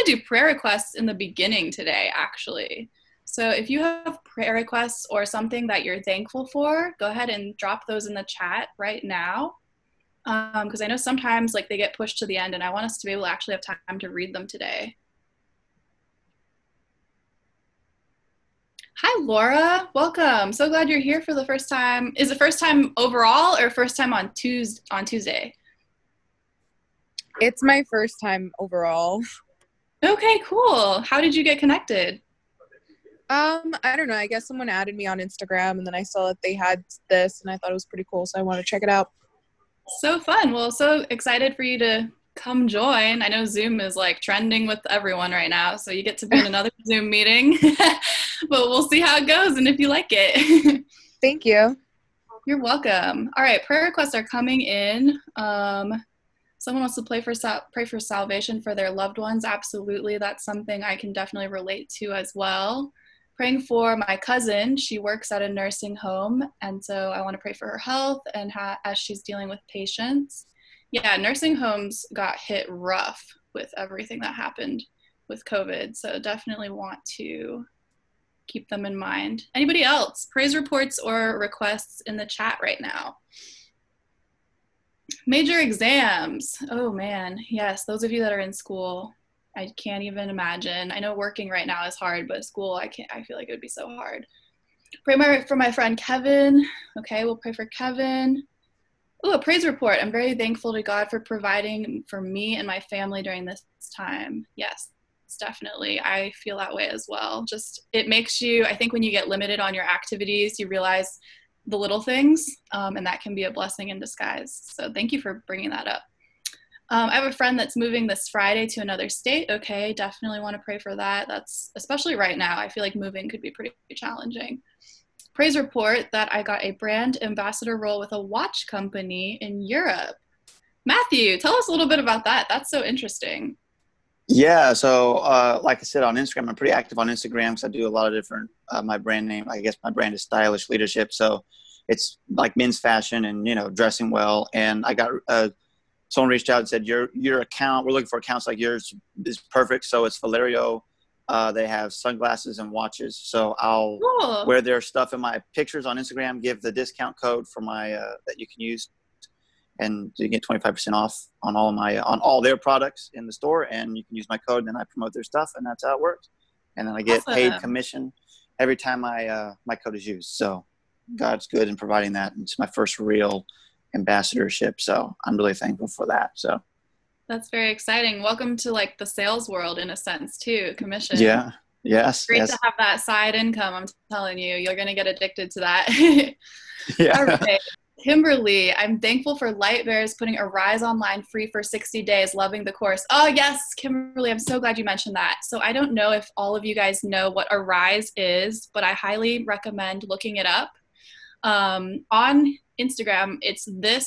to do prayer requests in the beginning today, actually. So if you have prayer requests or something that you're thankful for, go ahead and drop those in the chat right now. Because I know sometimes like they get pushed to the end, and I want us to be able to actually have time to read them today. Hi, Laura. Welcome. So glad you're here for the first time. Is it first time overall or first time on Tuesday? It's my first time overall. Okay, cool. How did you get connected? I don't know. I guess someone added me on Instagram, and then I saw that they had this, and I thought it was pretty cool, so I want to check it out. So fun. Well, so excited for you to come join. I know Zoom is like trending with everyone right now, so you get to be in another Zoom meeting, but we'll see how it goes and if you like it. Thank you. You're welcome. All right, prayer requests are coming in. Someone wants to pray for salvation for their loved ones. Absolutely, that's something I can definitely relate to as well. Praying for my cousin. She works at a nursing home, and so I want to pray for her health and as she's dealing with patients. Yeah, nursing homes got hit rough with everything that happened with COVID, so definitely want to keep them in mind. Anybody else? Praise reports or requests in the chat right now. Major exams. Oh man, yes, those of you that are in school, I can't even imagine. I know working right now is hard, but school, I feel like it would be so hard. Pray for my friend Kevin. Okay, we'll pray for Kevin. Oh, a praise report. I'm very thankful to God for providing for me and my family during this time. Yes, definitely. I feel that way as well. Just, it makes you, I think when you get limited on your activities, you realize the little things, and that can be a blessing in disguise. So thank you for bringing that up. I have a friend that's moving this Friday to another state. Okay, definitely want to pray for that. That's, especially right now, I feel like moving could be pretty challenging. Praise report that I got a brand ambassador role with a watch company in Europe. Matthew, tell us a little bit about that. That's so interesting. Yeah, so like I said on Instagram, I'm pretty active on Instagram because I do a lot of different, my brand name, I guess my brand is Stylish Leadership. So it's like men's fashion and, dressing well. And I got someone reached out and said, your account, we're looking for accounts like yours is perfect. So it's Valerio. They have sunglasses and watches. So I'll wear their stuff in my pictures on Instagram, give the discount code for my that you can use, and you get 25% off on all their products in the store. And you can use my code, and then I promote their stuff, and that's how it works. And then I get paid commission every time my code is used. So God's good in providing that. It's my first real ambassadorship, so I'm really thankful for that. So that's very exciting. Welcome to like the sales world in a sense too, commission. Yeah. Yes. Great to have that side income. I'm telling you, you're going to get addicted to that. Yeah. All right. Kimberly, I'm thankful for Lightbearers putting Arise Online free for 60 days, loving the course. Oh yes, Kimberly, I'm so glad you mentioned that. So I don't know if all of you guys know what Arise is, but I highly recommend looking it up. On Instagram, it's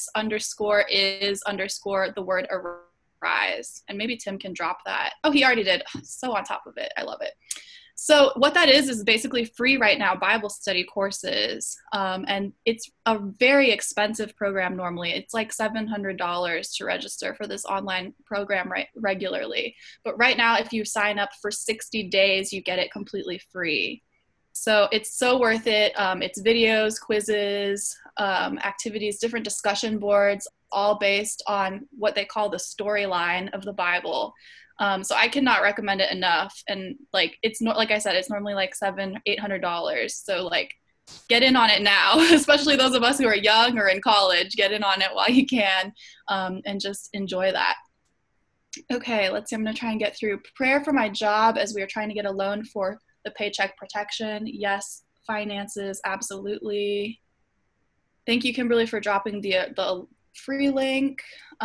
this_is_the word Arise. And maybe Tim can drop that. Oh, he already did. So on top of it. I love it. So what that is basically free right now Bible study courses. And it's a very expensive program normally. It's like $700 to register for this online program regularly. But right now, if you sign up for 60 days, you get it completely free. So it's so worth it. It's videos, quizzes, activities, different discussion boards, all based on what they call the storyline of the Bible. So I cannot recommend it enough. And like, it's not, like I said, it's normally like $700-800. So like, get in on it now, especially those of us who are young or in college. Get in on it while you can, and just enjoy that. Okay, let's see. I'm going to try and get through prayer for my job as we are trying to get a loan for the Paycheck Protection. Yes, finances, absolutely. Thank you, Kimberly, for dropping the free link.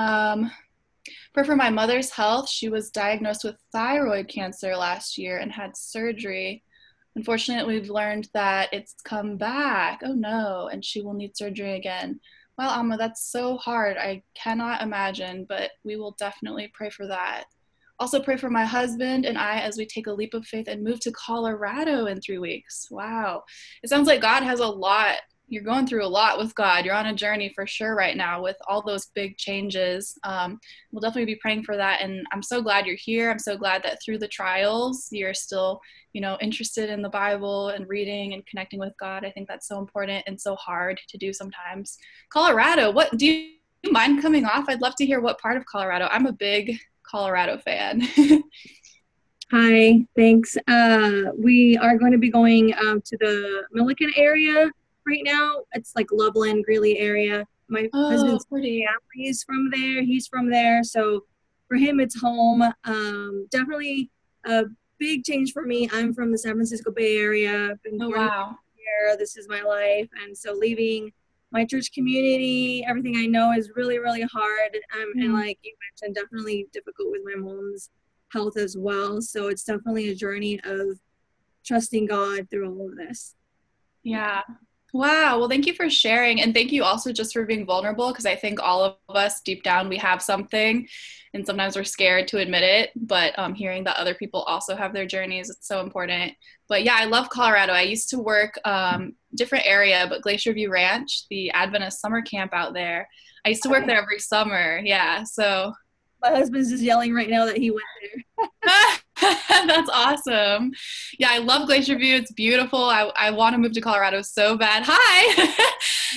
Pray for my mother's health. She was diagnosed with thyroid cancer last year and had surgery. Unfortunately, we've learned that it's come back. Oh no, and she will need surgery again. Well, Alma, that's so hard. I cannot imagine, but we will definitely pray for that. Also pray for my husband and I as we take a leap of faith and move to Colorado in 3 weeks. Wow. It sounds like God has a lot you're going through a lot with God. You're on a journey for sure right now with all those big changes. We'll definitely be praying for that. And I'm so glad you're here. I'm so glad that through the trials, you're still, interested in the Bible and reading and connecting with God. I think that's so important and so hard to do sometimes. Colorado, what do you mind coming off? I'd love to hear what part of Colorado. I'm a big Colorado fan. Hi, thanks. We are going to be going to the Milliken area right now. It's like Loveland, Greeley area. My husband's family's from there. He's from there. So for him, it's home. Definitely a big change for me. I'm from the San Francisco Bay Area. I've been born here. This is my life. And so leaving my church community, everything I know is really, really hard. And like you mentioned, definitely difficult with my mom's health as well. So it's definitely a journey of trusting God through all of this. Yeah. Wow. Well, thank you for sharing. And thank you also just for being vulnerable, because I think all of us deep down, we have something and sometimes we're scared to admit it. But hearing that other people also have their journeys, it's so important. But yeah, I love Colorado. I used to work different area, but Glacier View Ranch, the Adventist summer camp out there. I used to work there every summer. Yeah. So my husband's just yelling right now that he went there. That's awesome. Yeah, I love Glacier View. It's beautiful. I want to move to Colorado so bad. Hi.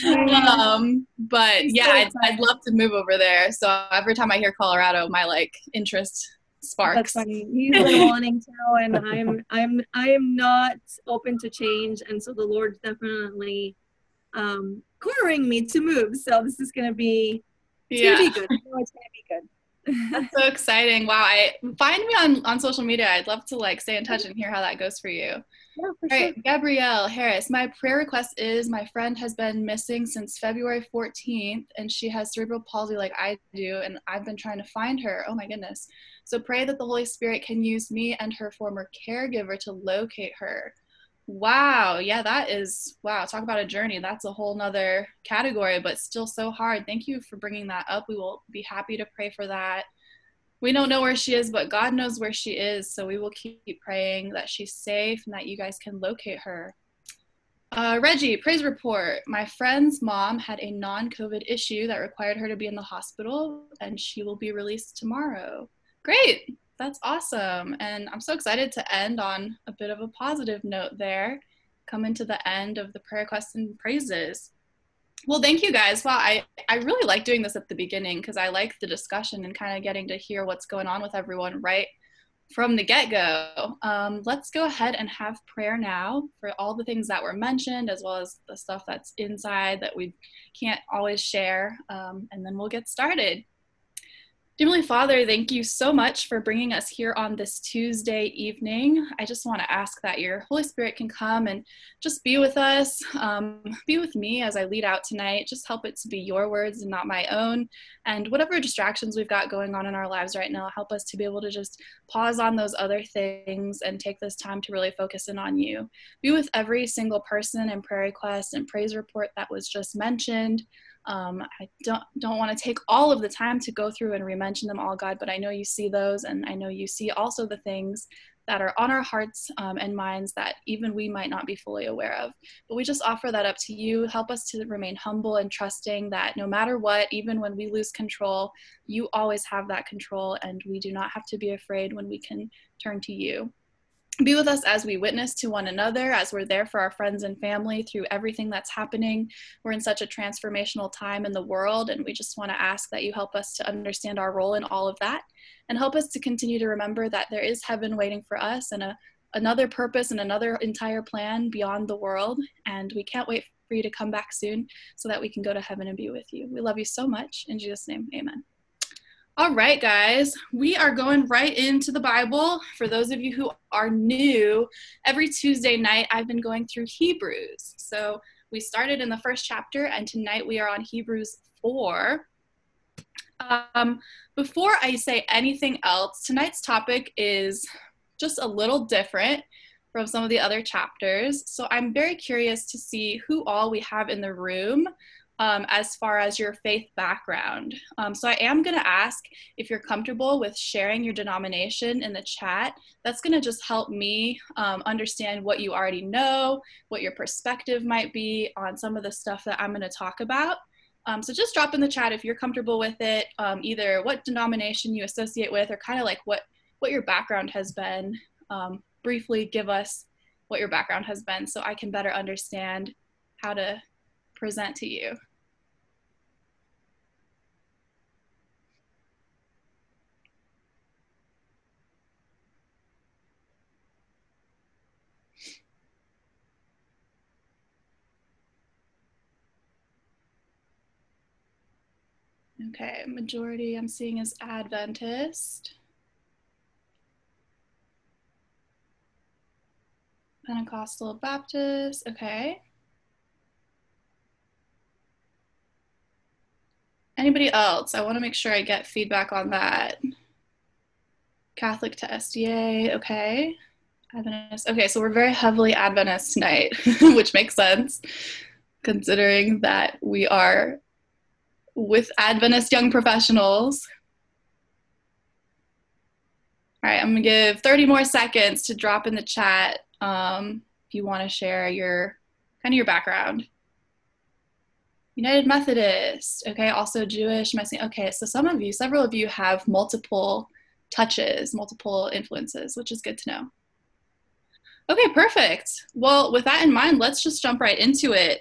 But yeah, I'd love to move over there. So every time I hear Colorado, my interest sparks. That's funny. He's been wanting to, and I am not open to change, and so the Lord's definitely cornering me to move. So this is gonna be good. I know it's gonna be good. That's so exciting. Wow. Find me on social media. I'd love to stay in touch and hear how that goes for you. Yeah, for sure. Right, Gabrielle Harris, my prayer request is my friend has been missing since February 14th, and she has cerebral palsy like I do, and I've been trying to find her. Oh my goodness. So pray that the Holy Spirit can use me and her former caregiver to locate her. Wow. Yeah, wow. Talk about a journey. That's a whole nother category, but still so hard. Thank you for bringing that up. We will be happy to pray for that. We don't know where she is, but God knows where she is. So we will keep praying that she's safe and that you guys can locate her. Reggie, praise report. My friend's mom had a non-COVID issue that required her to be in the hospital, and she will be released tomorrow. Great. That's awesome. And I'm so excited to end on a bit of a positive note there, coming to the end of the prayer requests and praises. Well, thank you guys. Wow, I really like doing this at the beginning because I like the discussion and kind of getting to hear what's going on with everyone right from the get-go. Let's go ahead and have prayer now for all the things that were mentioned, as well as the stuff that's inside that we can't always share, and then we'll get started. Dear Heavenly Father, thank you so much for bringing us here on this Tuesday evening. I just want to ask that your Holy Spirit can come and just be with us, be with me as I lead out tonight. Just help it to be your words and not my own. And whatever distractions we've got going on in our lives right now, help us to be able to just pause on those other things and take this time to really focus in on you. Be with every single person and prayer request and praise report that was just mentioned. I don't want to take all of the time to go through and re-mention them all, God, but I know you see those, and I know you see also the things that are on our hearts and minds that even we might not be fully aware of. But we just offer that up to you. Help us to remain humble and trusting that no matter what, even when we lose control, you always have that control, and we do not have to be afraid when we can turn to you. Be with us as we witness to one another, as we're there for our friends and family through everything that's happening. We're in such a transformational time in the world, and we just want to ask that you help us to understand our role in all of that, and help us to continue to remember that there is heaven waiting for us, and another purpose and another entire plan beyond the world, and we can't wait for you to come back soon so that we can go to heaven and be with you. We love you so much. In Jesus' name, amen. All right, guys, we are going right into the Bible. For those of you who are new, every Tuesday night I've been going through Hebrews. So we started in the first chapter, and tonight we are on Hebrews 4. Before I say anything else, tonight's topic is just a little different from some of the other chapters. So I'm very curious to see who all we have in the room as far as your faith background. So I am going to ask if you're comfortable with sharing your denomination in the chat. That's going to just help me understand what you already know, what your perspective might be on some of the stuff that I'm going to talk about. So just drop in the chat if you're comfortable with it, either what denomination you associate with, or kind of like what your background has been. Briefly give us what your background has been so I can better understand how to present to you. Okay, majority I'm seeing is Adventist. Pentecostal Baptist, okay. Anybody else? I want to make sure I get feedback on that. Catholic to SDA, okay. Adventist, okay, so we're very heavily Adventist tonight, which makes sense, considering that we are with Adventist young professionals. All right, I'm gonna give 30 more seconds to drop in the chat if you want to share your background. United Methodist, okay, also Jewish, Messianic. Okay, so several of you have multiple touches, multiple influences, which is good to know. Okay, perfect. Well, with that in mind, let's just jump right into it.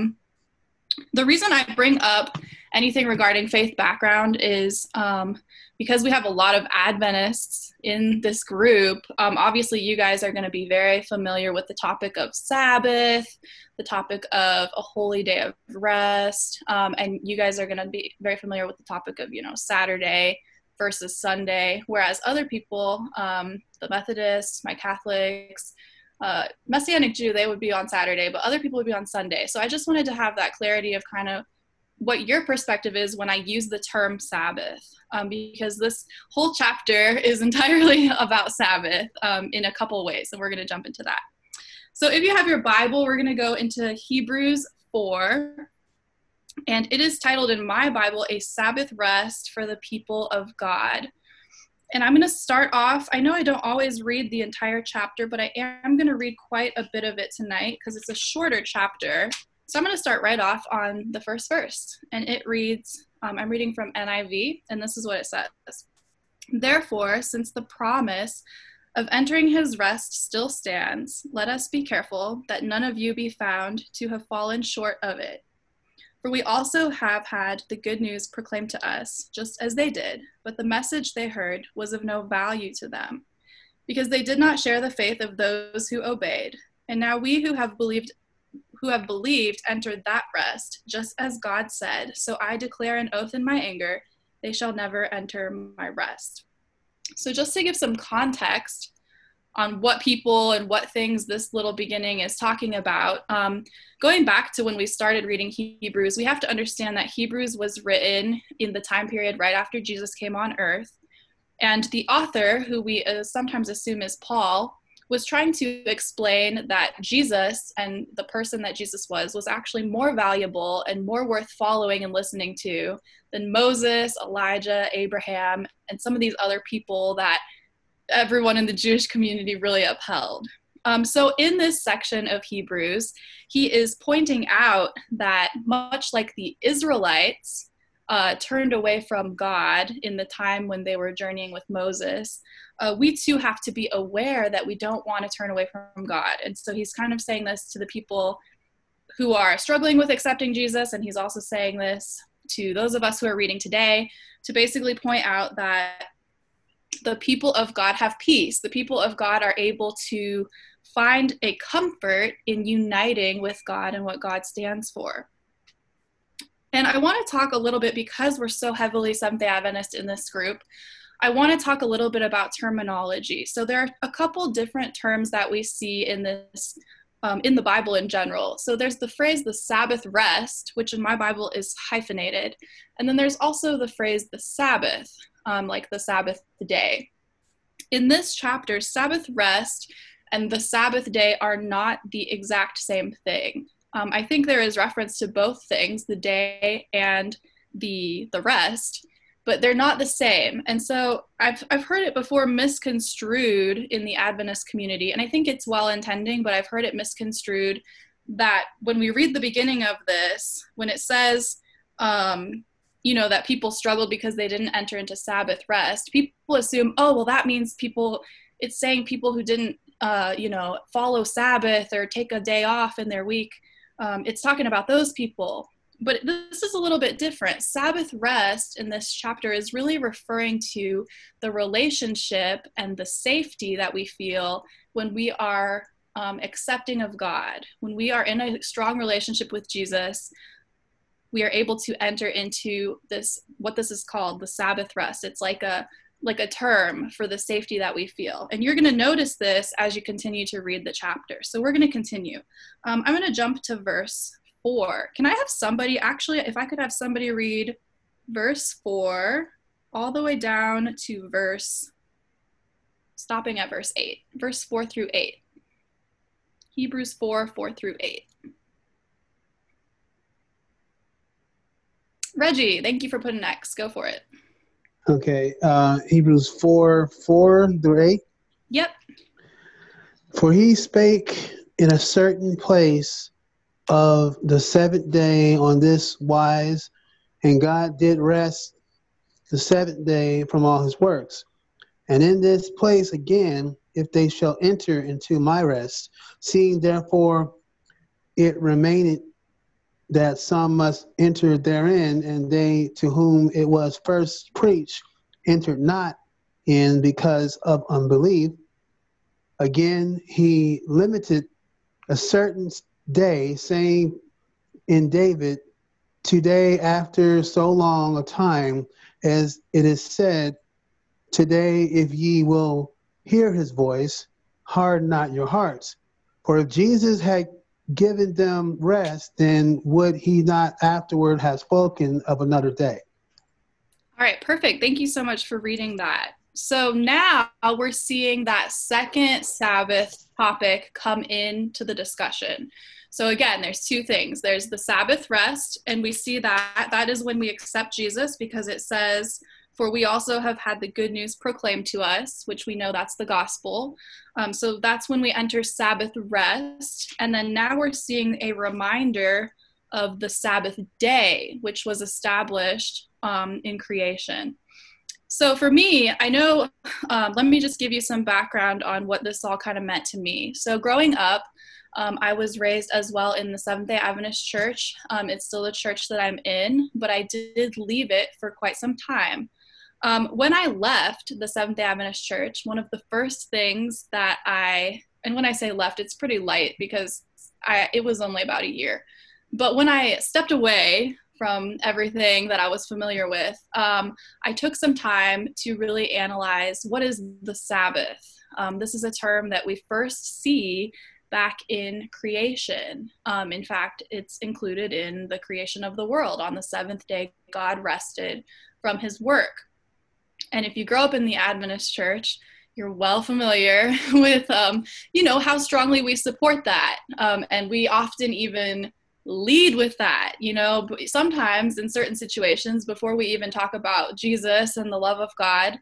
The reason I bring up anything regarding faith background is because we have a lot of Adventists in this group. Obviously, you guys are going to be very familiar with the topic of Sabbath, the topic of a holy day of rest, and you guys are going to be very familiar with the topic of, Saturday versus Sunday, whereas other people, the Methodists, my Catholics, Messianic Jew, they would be on Saturday, but other people would be on Sunday. So I just wanted to have that clarity of kind of what your perspective is when I use the term Sabbath, because this whole chapter is entirely about Sabbath in a couple ways, and we're going to jump into that. So if you have your Bible, we're going to go into Hebrews 4, and it is titled in my Bible, A Sabbath Rest for the People of God. And I'm going to start off, I know I don't always read the entire chapter, but I am going to read quite a bit of it tonight because it's a shorter chapter. So I'm going to start right off on the first verse. And it reads, I'm reading from NIV, and this is what it says. Therefore, since the promise of entering his rest still stands, let us be careful that none of you be found to have fallen short of it. For we also have had the good news proclaimed to us, just as they did, but the message they heard was of no value to them, because they did not share the faith of those who obeyed. And now we who have believed entered that rest, just as God said, so I declare an oath in my anger, they shall never enter my rest. So just to give some context on what people and what things this little beginning is talking about. Going back to when we started reading Hebrews, we have to understand that Hebrews was written in the time period right after Jesus came on earth. And the author, who we sometimes assume is Paul, was trying to explain that Jesus and the person that Jesus was actually more valuable and more worth following and listening to than Moses, Elijah, Abraham, and some of these other people that everyone in the Jewish community really upheld. So in this section of Hebrews, he is pointing out that much like the Israelites turned away from God in the time when they were journeying with Moses, we too have to be aware that we don't want to turn away from God. And so he's kind of saying this to the people who are struggling with accepting Jesus, and he's also saying this to those of us who are reading today to basically point out that the people of God have peace. The people of God are able to find a comfort in uniting with God and what God stands for. And I want to talk a little bit, because we're so heavily Seventh-day Adventist in this group, I want to talk a little bit about terminology. So there are a couple different terms that we see in this, in the Bible in general. So there's the phrase, the Sabbath rest, which in my Bible is hyphenated. And then there's also the phrase, the Sabbath, like the Sabbath day. In this chapter, Sabbath rest and the Sabbath day are not the exact same thing. I think there is reference to both things, the day and the rest, but they're not the same. And so I've heard it before misconstrued in the Adventist community, and I think it's well-intending, but I've heard it misconstrued that when we read the beginning of this, when it says, that people struggled because they didn't enter into Sabbath rest, people assume, oh, well, that means it's saying people who didn't, follow Sabbath or take a day off in their week. It's talking about those people. But this is a little bit different. Sabbath rest in this chapter is really referring to the relationship and the safety that we feel when we are accepting of God. When we are in a strong relationship with Jesus, we are able to enter into what this is called, the Sabbath rest. It's like a term for the safety that we feel. And you're going to notice this as you continue to read the chapter. So we're going to continue. I'm going to jump to verse 4. Can I have somebody, actually, if I could have somebody read verse 4 all the way down to stopping at verse 8, verse 4 through 8. Hebrews 4 through 8. Reggie, thank you for putting X. Go for it. Okay, Hebrews 4 through 8. Yep. For he spake in a certain place of the seventh day on this wise, and God did rest the seventh day from all his works. And in this place again, if they shall enter into my rest, seeing therefore it remaineth that some must enter therein, and they to whom it was first preached entered not in because of unbelief. Again, he limited a certain day, saying in David, today after so long a time, as it is said, today if ye will hear his voice, harden not your hearts. For if Jesus had given them rest, then would he not afterward have spoken of another day? All right, perfect. Thank you so much for reading that. So now we're seeing that second Sabbath topic come into the discussion. So again, there's two things. There's the Sabbath rest, and we see that is when we accept Jesus, because it says, for we also have had the good news proclaimed to us, which we know that's the gospel. So that's when we enter Sabbath rest. And then now we're seeing a reminder of the Sabbath day, which was established in creation. So for me, I know, let me just give you some background on what this all kind of meant to me. So growing up, I was raised as well in the Seventh-day Adventist Church. It's still the church that I'm in, but I did leave it for quite some time. When I left the Seventh-day Adventist Church, one of the first things that and when I say left, it's pretty light because it was only about a year. But when I stepped away from everything that I was familiar with, I took some time to really analyze what is the Sabbath. This is a term that we first see back in creation. In fact, it's included in the creation of the world. On the seventh day, God rested from his work. And if you grow up in the Adventist church, you're well familiar with, how strongly we support that. And we often even lead with that, sometimes in certain situations, before we even talk about Jesus and the love of God,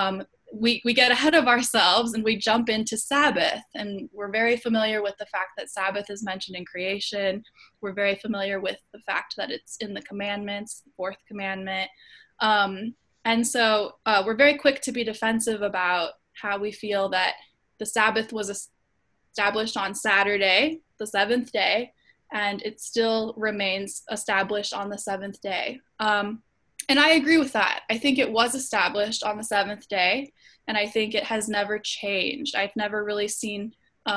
we get ahead of ourselves and we jump into Sabbath. And we're very familiar with the fact that Sabbath is mentioned in creation. We're very familiar with the fact that it's in the commandments, the fourth commandment. And so we're very quick to be defensive about how we feel that the Sabbath was established on Saturday, the seventh day, and it still remains established on the seventh day. And I agree with that. I think it was established on the seventh day, and I think it has never changed. I've never really seen,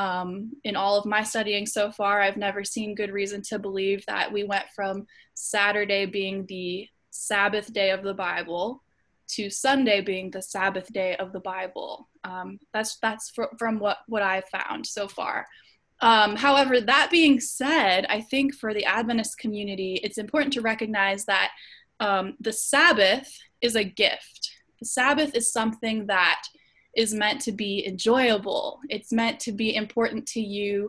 in all of my studying so far, I've never seen good reason to believe that we went from Saturday being the Sabbath day of the Bible to Sunday being the Sabbath day of the Bible. That's from what I've found so far. However, that being said, I think for the Adventist community, it's important to recognize that the Sabbath is a gift. The Sabbath is something that is meant to be enjoyable. It's meant to be important to you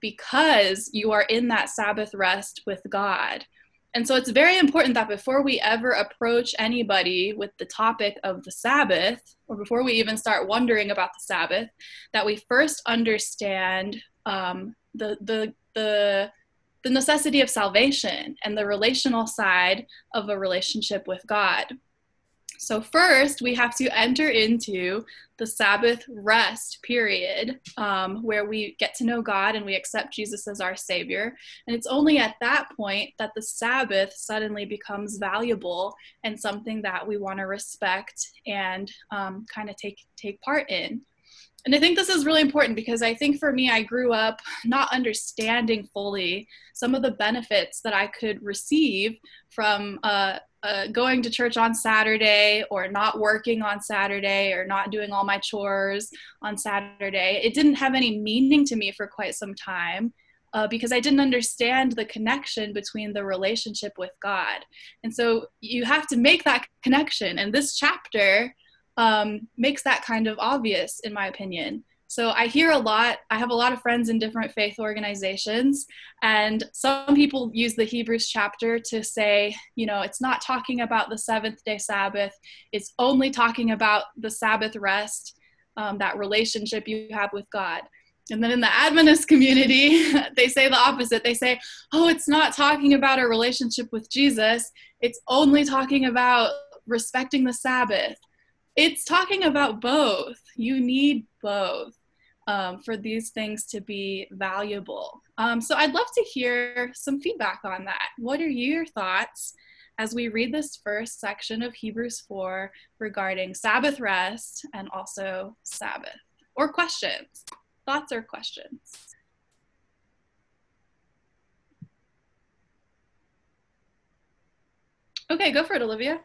because you are in that Sabbath rest with God. And so it's very important that before we ever approach anybody with the topic of the Sabbath, or before we even start wondering about the Sabbath, that we first understand the necessity of salvation and the relational side of a relationship with God. So first, we have to enter into the Sabbath rest period, where we get to know God and we accept Jesus as our Savior. And it's only at that point that the Sabbath suddenly becomes valuable and something that we want to respect and kind of take part in. And I think this is really important because I think for me, I grew up not understanding fully some of the benefits that I could receive from going to church on Saturday, or not working on Saturday, or not doing all my chores on Saturday. It didn't have any meaning to me for quite some time because I didn't understand the connection between the relationship with God. And so you have to make that connection. And this chapter makes that kind of obvious, in my opinion. So I hear a lot, I have a lot of friends in different faith organizations, and some people use the Hebrews chapter to say, you know, it's not talking about the seventh day Sabbath, it's only talking about the Sabbath rest, that relationship you have with God. And then in the Adventist community, they say the opposite. They say, oh, it's not talking about a relationship with Jesus, it's only talking about respecting the Sabbath. It's talking about both. You need both for these things to be valuable. So I'd love to hear some feedback on that. What are your thoughts as we read this first section of Hebrews 4 regarding Sabbath rest and also Sabbath? Or questions? Thoughts or questions? Okay, go for it, Olivia.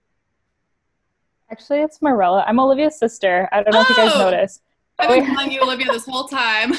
Actually, it's Marella. I'm Olivia's sister. I don't know if you guys noticed. I've been calling you Olivia this whole time.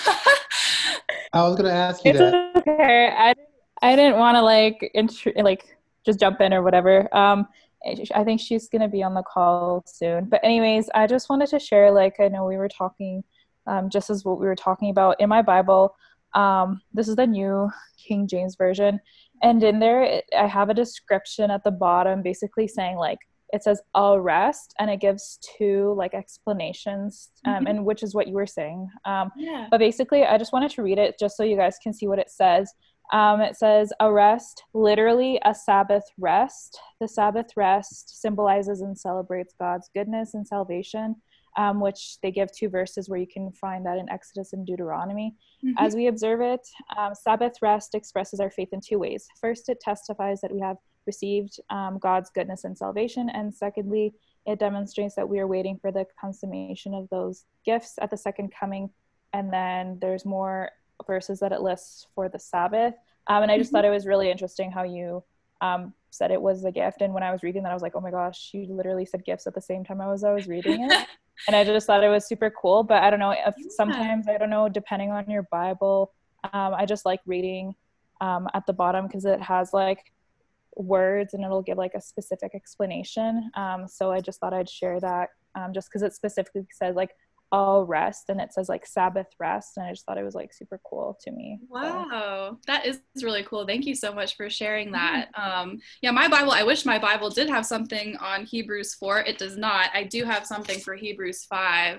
I was going to ask you that. It's okay. I didn't want to just jump in or whatever. I think she's going to be on the call soon. But anyways, I just wanted to share, I know we were talking, just as what we were talking about in my Bible. This is the New King James Version. And in there, I have a description at the bottom basically saying it says "I'll rest," and it gives two explanations, and which is what you were saying. Yeah. But basically, I just wanted to read it just so you guys can see what it says. It says, "A rest," literally a Sabbath rest. The Sabbath rest symbolizes and celebrates God's goodness and salvation, which they give two verses where you can find that in Exodus and Deuteronomy. Mm-hmm. As we observe it, Sabbath rest expresses our faith in two ways. First, it testifies that we have received God's goodness and salvation, and secondly, it demonstrates that we are waiting for the consummation of those gifts at the second coming. And then there's more verses that it lists for the Sabbath, and I just thought it was really interesting how you said it was a gift. And when I was reading that, I was like, oh my gosh, you literally said gifts at the same time I was reading it. And I just thought it was super cool. But I don't know if sometimes, I don't know, depending on your Bible, I just like reading at the bottom because it has words and it'll give a specific explanation. So I just thought I'd share that just because it specifically says "I'll rest," and it says Sabbath rest, and I just thought it was super cool to me. Wow, that is really cool. Thank you so much for sharing that. Yeah, my Bible, I wish my Bible did have something on Hebrews 4. It does not. I do have something for Hebrews 5.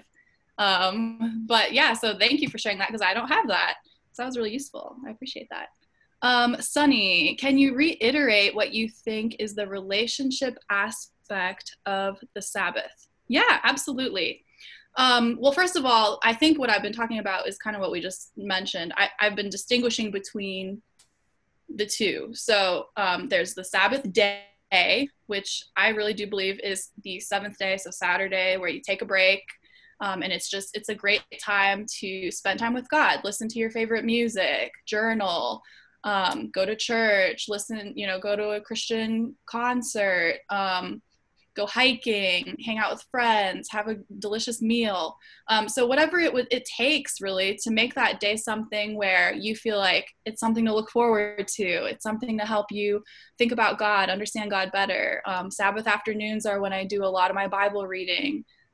But yeah, so thank you for sharing that because I don't have that. So that was really useful. I appreciate that. Sunny, can you reiterate what you think is the relationship aspect of the Sabbath? Yeah, absolutely. Well, first of all, I think what I've been talking about is kind of what we just mentioned. I've been distinguishing between the two. So there's the Sabbath day, which I really do believe is the seventh day, so Saturday, where you take a break. And it's a great time to spend time with God, listen to your favorite music, journal, go to church, listen, go to a Christian concert, go hiking, hang out with friends, have a delicious meal. So whatever it takes really to make that day something where you feel like it's something to look forward to. It's something to help you think about God, understand God better. Sabbath afternoons are when I do a lot of my Bible reading.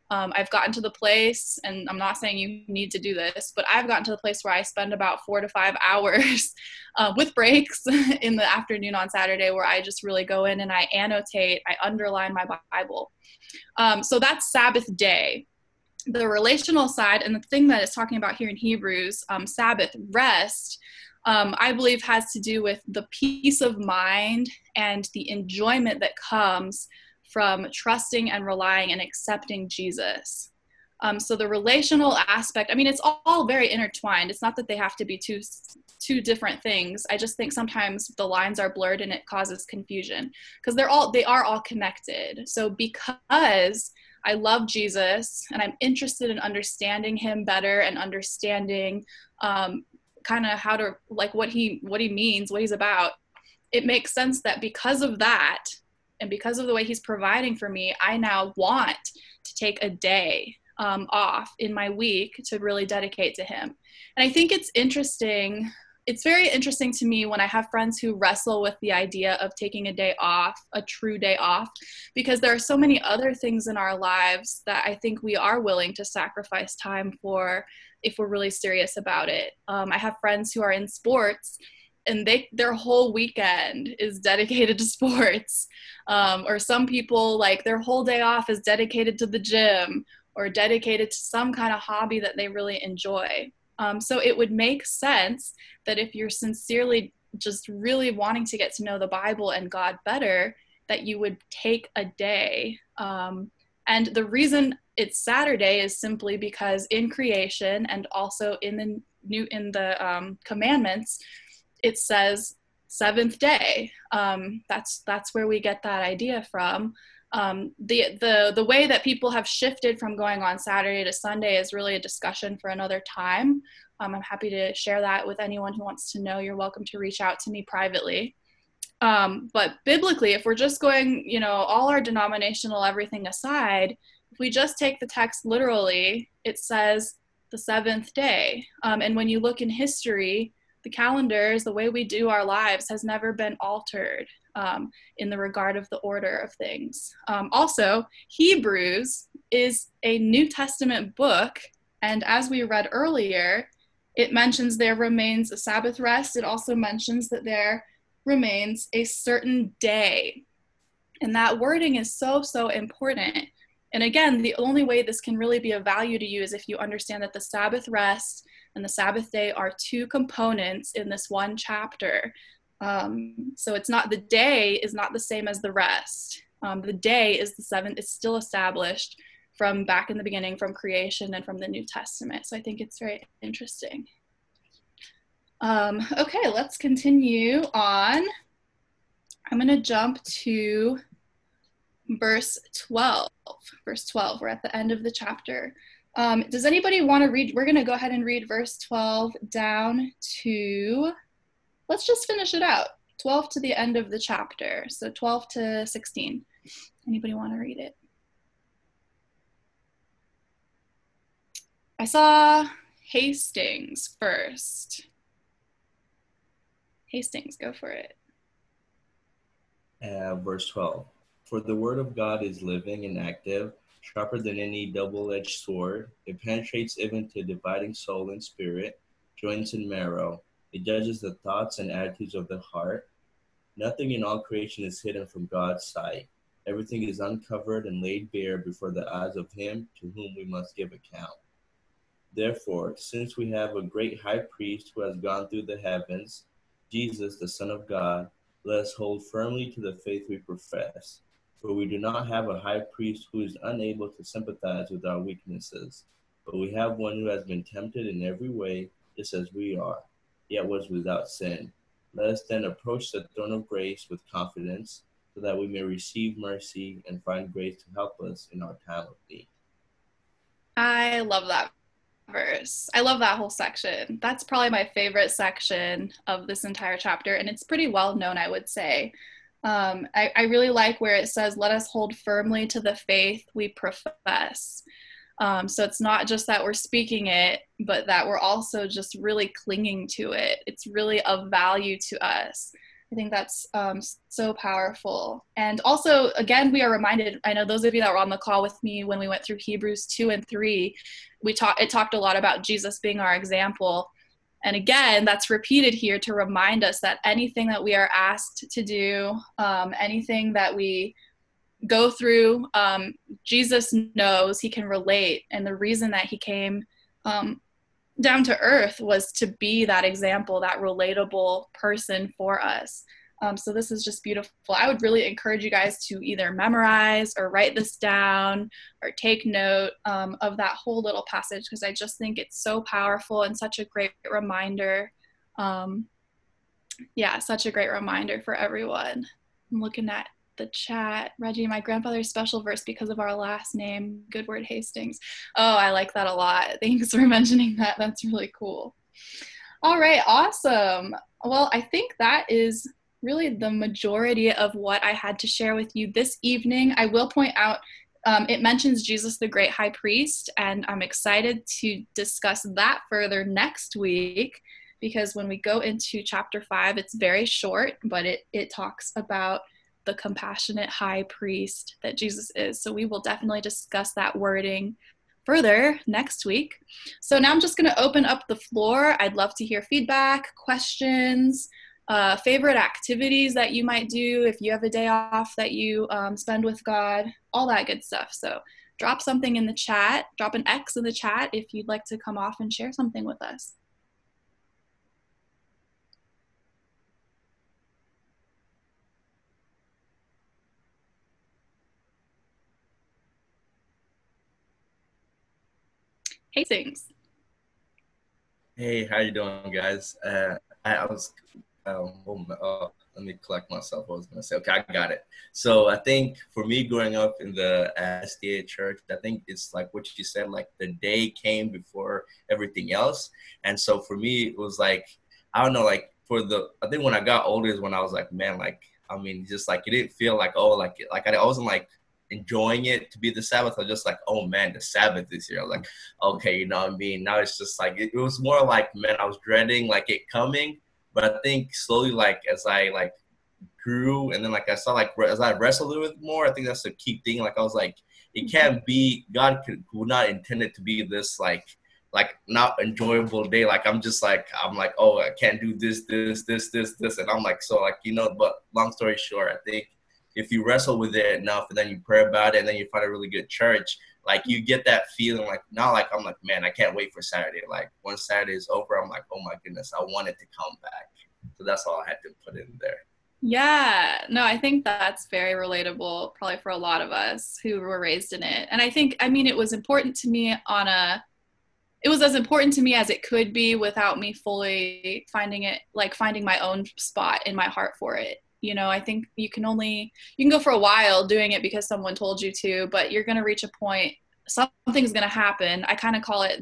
I've gotten to the place, and I'm not saying you need to do this, but I've gotten to the place where I spend about 4 to 5 hours with breaks in the afternoon on Saturday, where I just really go in and I annotate, I underline my Bible. So that's Sabbath day. The relational side, and the thing that it's talking about here in Hebrews, Sabbath rest, I believe has to do with the peace of mind and the enjoyment that comes from trusting and relying and accepting Jesus. So the relational aspect, I mean, it's all very intertwined. It's not that they have to be two different things. I just think sometimes the lines are blurred and it causes confusion, because they are all connected. So because I love Jesus and I'm interested in understanding him better and understanding kind of how to, like, what he means, what he's about, it makes sense that because of that, and because of the way he's providing for me, I now want to take a day off in my week to really dedicate to him. And I think it's interesting. It's very interesting to me when I have friends who wrestle with the idea of taking a day off, a true day off, because there are so many other things in our lives that I think we are willing to sacrifice time for if we're really serious about it. I have friends who are in sports, and their whole weekend is dedicated to sports. Or some people, like, their whole day off is dedicated to the gym or dedicated to some kind of hobby that they really enjoy. So it would make sense that if you're sincerely just really wanting to get to know the Bible and God better, that you would take a day. And the reason it's Saturday is simply because in creation and also in the commandments, it says seventh day. That's where we get that idea from. The way that people have shifted from going on Saturday to Sunday is really a discussion for another time. I'm happy to share that with anyone who wants to know. You're welcome to reach out to me privately. But biblically, if we're just going, all our denominational everything aside, if we just take the text literally, it says the seventh day. And when you look in history, the calendars, the way we do our lives has never been altered in the regard of the order of things. Also, Hebrews is a New Testament book, and as we read earlier, it mentions there remains a Sabbath rest. It also mentions that there remains a certain day. And that wording is so, so important. And again, the only way this can really be of value to you is if you understand that the Sabbath rest and the Sabbath day are two components in this one chapter. So it's not, the day is not the same as the rest. The day is the seventh, it's still established from back in the beginning, from creation and from the New Testament. So I think it's very interesting. Okay, let's continue on. I'm gonna jump to verse 12. Verse 12, we're at the end of the chapter. Does anybody want to read? We're going to go ahead and read verse 12 down to, let's just finish it out. 12 to the end of the chapter. So 12 to 16. Anybody want to read it? I saw Hastings first. Hastings, go for it. Verse 12. For the word of God is living and active, sharper than any double-edged sword. It penetrates even to dividing soul and spirit, joints and marrow. It judges the thoughts and attitudes of the heart. Nothing in all creation is hidden from God's sight. Everything is uncovered and laid bare before the eyes of him to whom we must give account. Therefore, since we have a great high priest who has gone through the heavens, Jesus, the Son of God, let us hold firmly to the faith we profess. For we do not have a high priest who is unable to sympathize with our weaknesses, but we have one who has been tempted in every way, just as we are, yet was without sin. Let us then approach the throne of grace with confidence, so that we may receive mercy and find grace to help us in our time of need. I love that verse. I love that whole section. That's probably my favorite section of this entire chapter, and it's pretty well known, I would say. I really like where it says, let us hold firmly to the faith we profess. So it's not just that we're speaking it, but that we're also just really clinging to it. It's really of value to us. I think that's so powerful. And also, again, we are reminded, I know those of you that were on the call with me when we went through Hebrews 2 and 3, it talked a lot about Jesus being our example. And again, that's repeated here to remind us that anything that we are asked to do, anything that we go through, Jesus knows, he can relate. And the reason that he came down to earth was to be that example, that relatable person for us. So this is just beautiful. I would really encourage you guys to either memorize or write this down or take note of that whole little passage, because I just think it's so powerful and such a great reminder. Such a great reminder for everyone. I'm looking at the chat. Reggie, my grandfather's special verse because of our last name, Goodword Hastings. Oh, I like that a lot. Thanks for mentioning that. That's really cool. All right, awesome. Well, I think that is really the majority of what I had to share with you this evening. I will point out it mentions Jesus, the great high priest, and I'm excited to discuss that further next week, because when we go into chapter 5, it's very short, but it talks about the compassionate high priest that Jesus is. So we will definitely discuss that wording further next week. So now I'm just going to open up the floor. I'd love to hear feedback, questions, favorite activities that you might do if you have a day off that you spend with God, all that good stuff. So drop something in the chat, drop an X in the chat if you'd like to come off and share something with us. Hastings. Hey, how you doing, guys? I was, let me collect myself. I was going to say, okay, I got it. So I think for me growing up in the SDA church, I think it's like what you said, like the day came before everything else. And so for me, it was like, I don't know, like I think when I got older is when I was like, man, like, I mean, just like, it didn't feel like, oh, like I wasn't like enjoying it to be the Sabbath. I was just like, oh man, the Sabbath this year. I was like, okay, you know what I mean? Now it's just like, it was more like, man, I was dreading like it coming. But I think slowly, like as I like grew, and then like I saw like as I wrestled with it more, I think that's the key thing. Like I was like, it can't be, God would not intend it to be this like not enjoyable day. Like I'm like, oh, I can't do this, and I'm like, so like, you know. But long story short, I think if you wrestle with it enough and then you pray about it and then you find a really good church, like you get that feeling like, now like I'm like, man, I can't wait for Saturday. Like once Saturday is over, I'm like, oh my goodness, I want it to come back. So that's all I had to put in there. Yeah, no, I think that's very relatable, probably for a lot of us who were raised in it. And I think, I mean, it was important to me it was as important to me as it could be without me fully finding my own spot in my heart for it. You know, I think you can go for a while doing it because someone told you to, but you're going to reach a point, something's going to happen. I kind of call it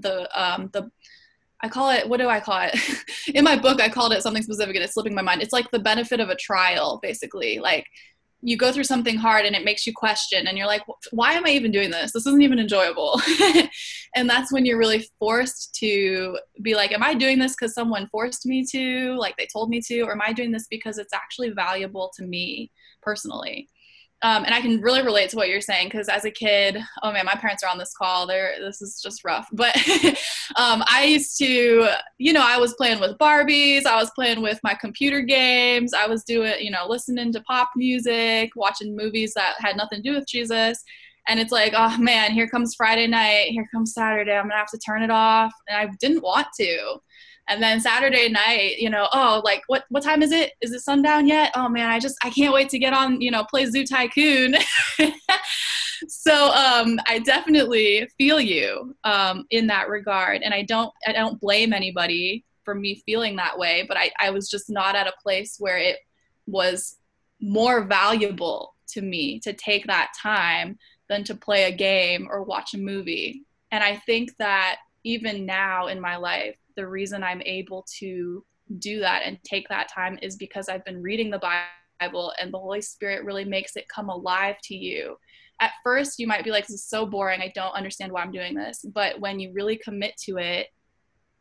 what do I call it? In my book, I called it something specific and it's slipping my mind. It's like the benefit of a trial, basically. Like you go through something hard and it makes you question and you're like, why am I even doing this? This isn't even enjoyable. And that's when you're really forced to be like, am I doing this because someone forced me to, like they told me to, or am I doing this because it's actually valuable to me personally? And I can really relate to what you're saying, because as a kid, oh man, my parents are on this call. This is just rough. But I used to, I was playing with Barbies. I was playing with my computer games. I was doing, listening to pop music, watching movies that had nothing to do with Jesus. And it's like, oh man, here comes Friday night. Here comes Saturday. I'm going to have to turn it off. And I didn't want to. And then Saturday night, oh, like, what time is it? Is it sundown yet? Oh man, I can't wait to get on, play Zoo Tycoon. So I definitely feel you in that regard. And I don't blame anybody for me feeling that way, but I was just not at a place where it was more valuable to me to take that time than to play a game or watch a movie. And I think that even now in my life, the reason I'm able to do that and take that time is because I've been reading the Bible, and the Holy Spirit really makes it come alive to you. At first, you might be like, this is so boring. I don't understand why I'm doing this. But when you really commit to it,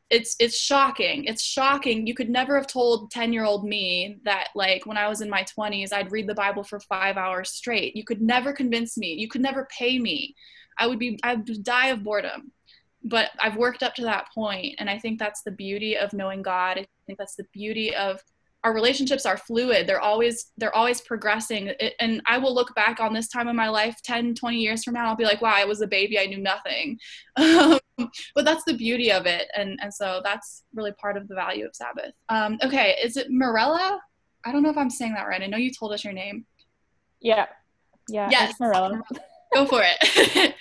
it's shocking. It's shocking. You could never have told 10-year-old me that, like, when I was in my 20s, I'd read the Bible for 5 hours straight. You could never convince me. You could never pay me. I'd die of boredom. But I've worked up to that point, and I think that's the beauty of knowing God. I think that's the beauty of our relationships are fluid. They're always progressing. And I will look back on this time in my life 10, 20 years from now. I'll be like, wow, I was a baby. I knew nothing. But that's the beauty of it. And so that's really part of the value of Sabbath. Okay. Is it Morella? I don't know if I'm saying that right. I know you told us your name. Yeah. Yes. It's Morella. Go for it.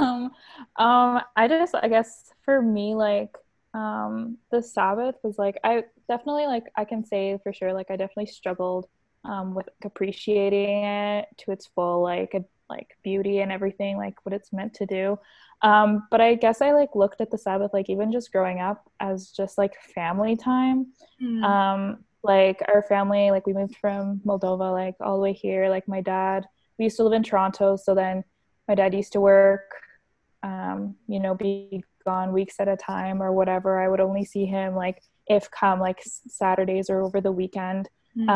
I guess for me, like, the Sabbath was like, I definitely, like, I can say for sure, like, I definitely struggled with appreciating it to its full, like beauty and everything, like what it's meant to do. But I guess I like looked at the Sabbath, like even just growing up, as just like family time. Like our family, like we moved from Moldova, like all the way here. Like my dad, we used to live in Toronto, so then my dad used to work, be gone weeks at a time or whatever. I would only see him like if come like Saturdays or over the weekend.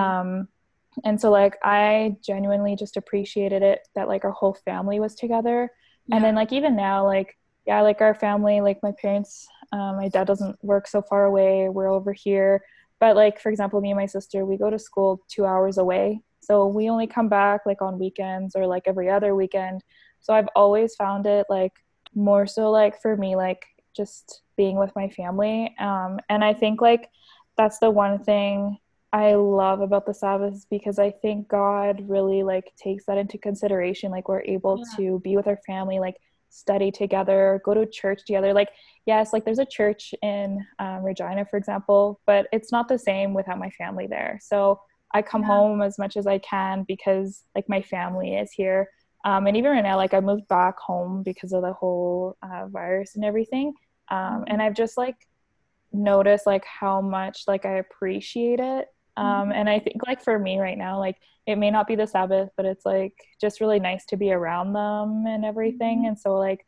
And so like I genuinely just appreciated it that like our whole family was together. And then like even now, like like our family, like my parents, my dad doesn't work so far away, we're over here, but like for example, me and my sister, we go to school 2 hours away, so we only come back like on weekends or like every other weekend. So I've always found it like more so like for me, like just being with my family. And I think like that's the one thing I love about the Sabbath, because I think God really like takes that into consideration. Like we're able to be with our family, like study together, go to church together. Like, yes, like there's a church in Regina, for example, but it's not the same without my family there. So I come home as much as I can because like my family is here. And even right now, like I moved back home because of the whole virus and everything. And I've just like noticed like how much like I appreciate it. And I think like for me right now, like it may not be the Sabbath, but it's like just really nice to be around them and everything. And so like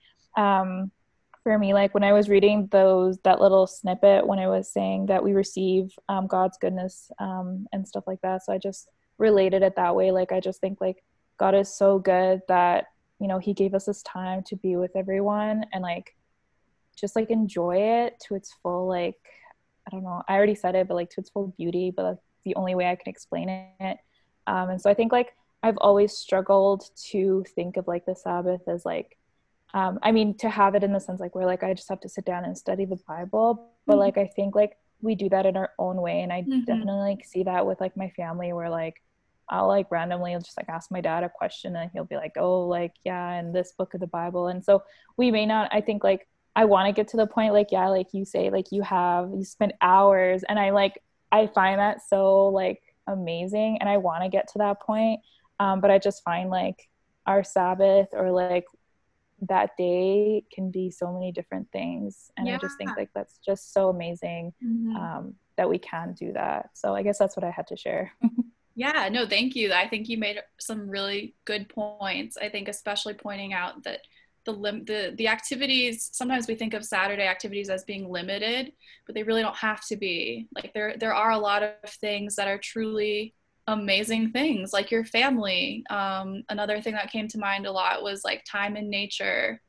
for me, like when I was reading that little snippet when I was saying that we receive God's goodness and stuff like that, so I just related it that way. Like I just think like God is so good that he gave us this time to be with everyone and like just like enjoy it to its full, like I don't know, I already said it, but like to its full beauty, but that's the only way I can explain it. And so I think like I've always struggled to think of like the Sabbath as like I mean to have it in the sense like where like I just have to sit down and study the Bible, but like I think like we do that in our own way. And I definitely like see that with like my family, where like I'll like randomly just like ask my dad a question and he'll be like, oh, like yeah, in this book of the Bible. And so we may not, I think like I want to get to the point like like you say, like you spend hours, and I find that so like amazing, and I want to get to that point. But I just find like our Sabbath or like that day can be so many different things, and I just think like that's just so amazing that we can do that. So I guess that's what I had to share. Yeah, no, thank you. I think you made some really good points. I think especially pointing out that the activities, sometimes we think of Saturday activities as being limited, but they really don't have to be. Like there are a lot of things that are truly amazing things, like your family. Another thing that came to mind a lot was like time in nature,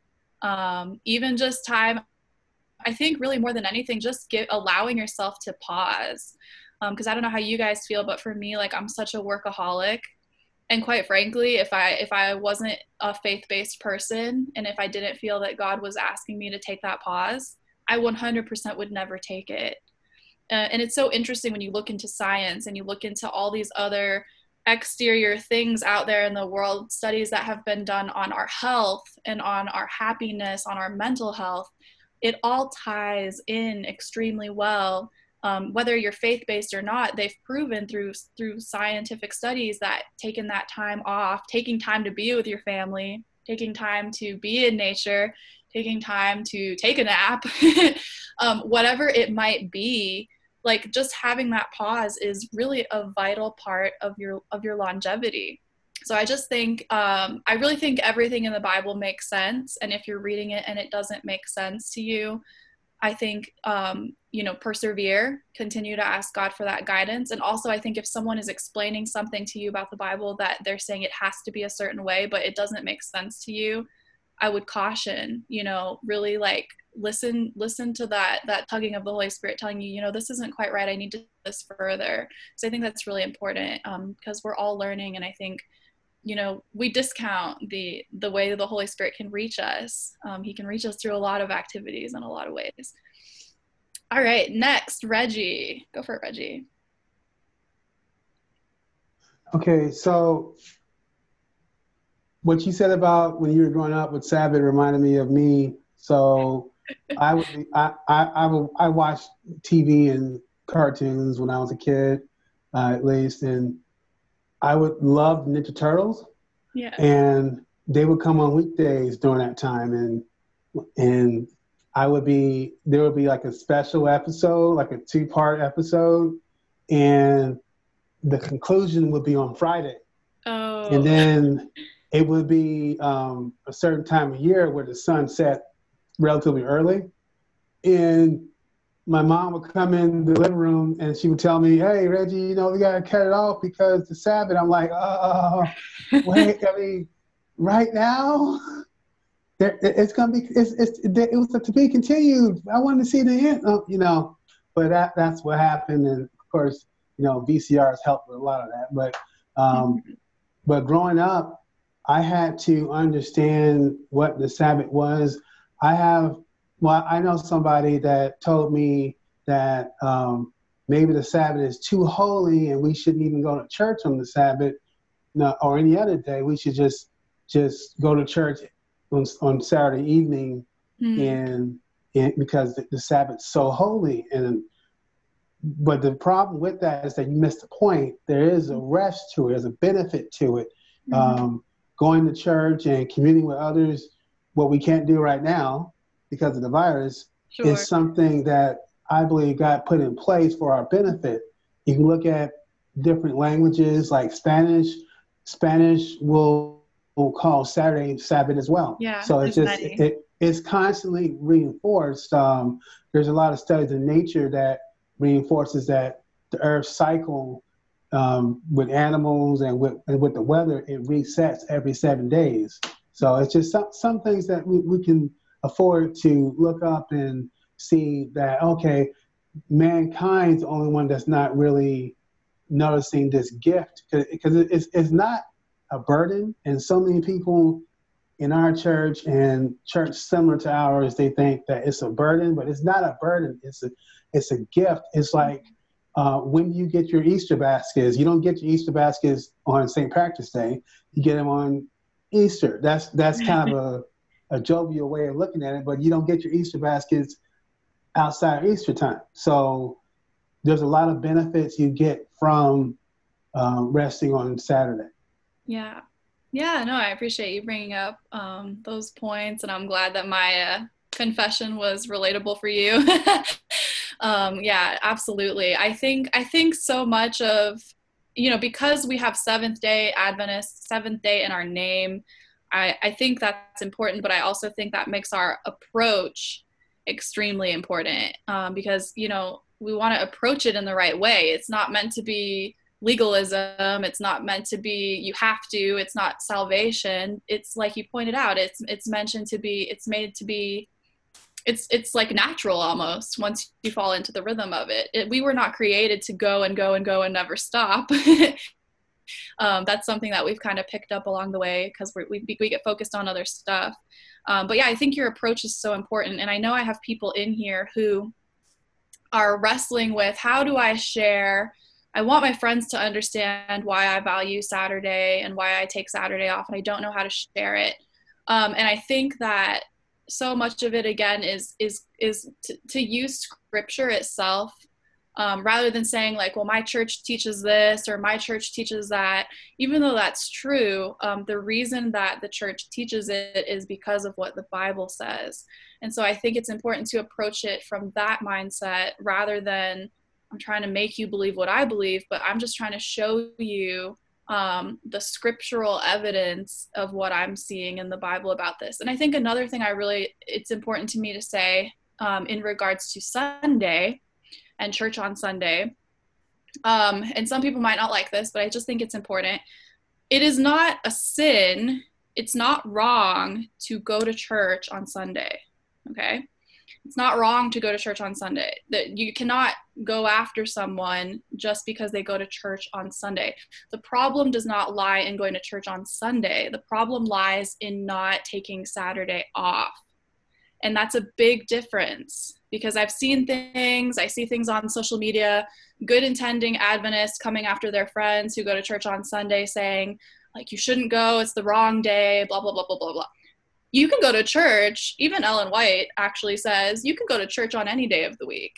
even just time. I think really more than anything, just allowing yourself to pause. Because I don't know how you guys feel, but for me, like I'm such a workaholic. And quite frankly, if I wasn't a faith-based person, and if I didn't feel that God was asking me to take that pause, I 100% would never take it. And it's so interesting when you look into science and you look into all these other exterior things out there in the world, studies that have been done on our health and on our happiness, on our mental health. It all ties in extremely well. Whether you're faith-based or not, they've proven through scientific studies that taking that time off, taking time to be with your family, taking time to be in nature, taking time to take a nap, whatever it might be, like just having that pause is really a vital part of your longevity. So I just think, I really think everything in the Bible makes sense. And if you're reading it and it doesn't make sense to you, I think, persevere, continue to ask God for that guidance. And also, I think if someone is explaining something to you about the Bible that they're saying it has to be a certain way, but it doesn't make sense to you, I would caution, really like listen to that tugging of the Holy Spirit telling you, this isn't quite right. I need to do this further. So I think that's really important, because we're all learning. And I think, we discount the way the Holy Spirit can reach us. He can reach us through a lot of activities in a lot of ways. All right, next, Reggie. Go for it, Reggie. Okay, so what you said about when you were growing up with Sabbath reminded me of me. So I watched TV and cartoons when I was a kid, at least, and I would love Ninja Turtles. Yeah. And they would come on weekdays during that time, and there would be like a special episode, like a 2-part episode, and the conclusion would be on Friday. Oh. And then it would be a certain time of year where the sun set relatively early. And my mom would come in the living room and she would tell me, "Hey, Reggie, we got to cut it off because the Sabbath." I'm like, wait, right now? It's going to be, it was to be continued. I wanted to see the end, but that's what happened. And of course, VCRs helped with a lot of that. But growing up, I had to understand what the Sabbath was. I know somebody that told me that maybe the Sabbath is too holy and we shouldn't even go to church on the Sabbath, or any other day. We should just go to church on Saturday evening, and because the Sabbath's so holy. But the problem with that is that you missed the point. There is a rest to it. There's a benefit to it. Going to church and communing with others, what we can't do right now because of the virus, is something that I believe God put in place for our benefit. You can look at different languages like Spanish. Spanish will call Saturday Sabbath as well. Yeah, so it's constantly reinforced. There's a lot of studies in nature that reinforces that the Earth's cycle, with animals and with the weather, it resets every 7 days. So it's just some things that we can afford to look up and see that, okay, mankind's the only one that's not really noticing this gift, because it's not a burden. And so many people in our church and church similar to ours, they think that it's a burden, but it's not a burden. It's a gift. It's like when you get your Easter baskets, you don't get your Easter baskets on St. Patrick's Day. You get them on Easter. That's kind of a jovial way of looking at it, but you don't get your Easter baskets outside of Easter time. So there's a lot of benefits you get from resting on Saturday. Yeah. Yeah, no, I appreciate you bringing up those points, and I'm glad that my confession was relatable for you. Yeah, absolutely. I think so much of, because we have Seventh-day Adventists, seventh day in our name, I think that's important, but I also think that makes our approach extremely important, because, we want to approach it in the right way. It's not meant to be legalism. It's not meant to be, you have to, it's not salvation. It's like you pointed out, it's made to be, it's like natural almost once you fall into the rhythm of it. We were not created to go and go and go and never stop. That's something that we've kind of picked up along the way because we get focused on other stuff. But yeah, I think your approach is so important. And I know I have people in here who are wrestling with, how do I share? I want my friends to understand why I value Saturday and why I take Saturday off, and I don't know how to share it. And I think that so much of it, again, is to use scripture itself, rather than saying like, well, my church teaches this or my church teaches that. Even though that's true, the reason that the church teaches it is because of what the Bible says. And so I think it's important to approach it from that mindset rather than, I'm trying to make you believe what I believe, but I'm just trying to show you the scriptural evidence of what I'm seeing in the Bible about this. And I think another thing it's important to me to say, in regards to Sunday and church on Sunday. And some people might not like this, but I just think it's important. It is not a sin. It's not wrong to go to church on Sunday. Okay. It's not wrong to go to church on Sunday. That you cannot go after someone just because they go to church on Sunday. The problem does not lie in going to church on Sunday. The problem lies in not taking Saturday off. And that's a big difference, because I've seen things, I see things on social media, good intending Adventists coming after their friends who go to church on Sunday saying, like, you shouldn't go, it's the wrong day, blah, blah, blah, blah, blah, blah. You can go to church. Even Ellen White actually says you can go to church on any day of the week.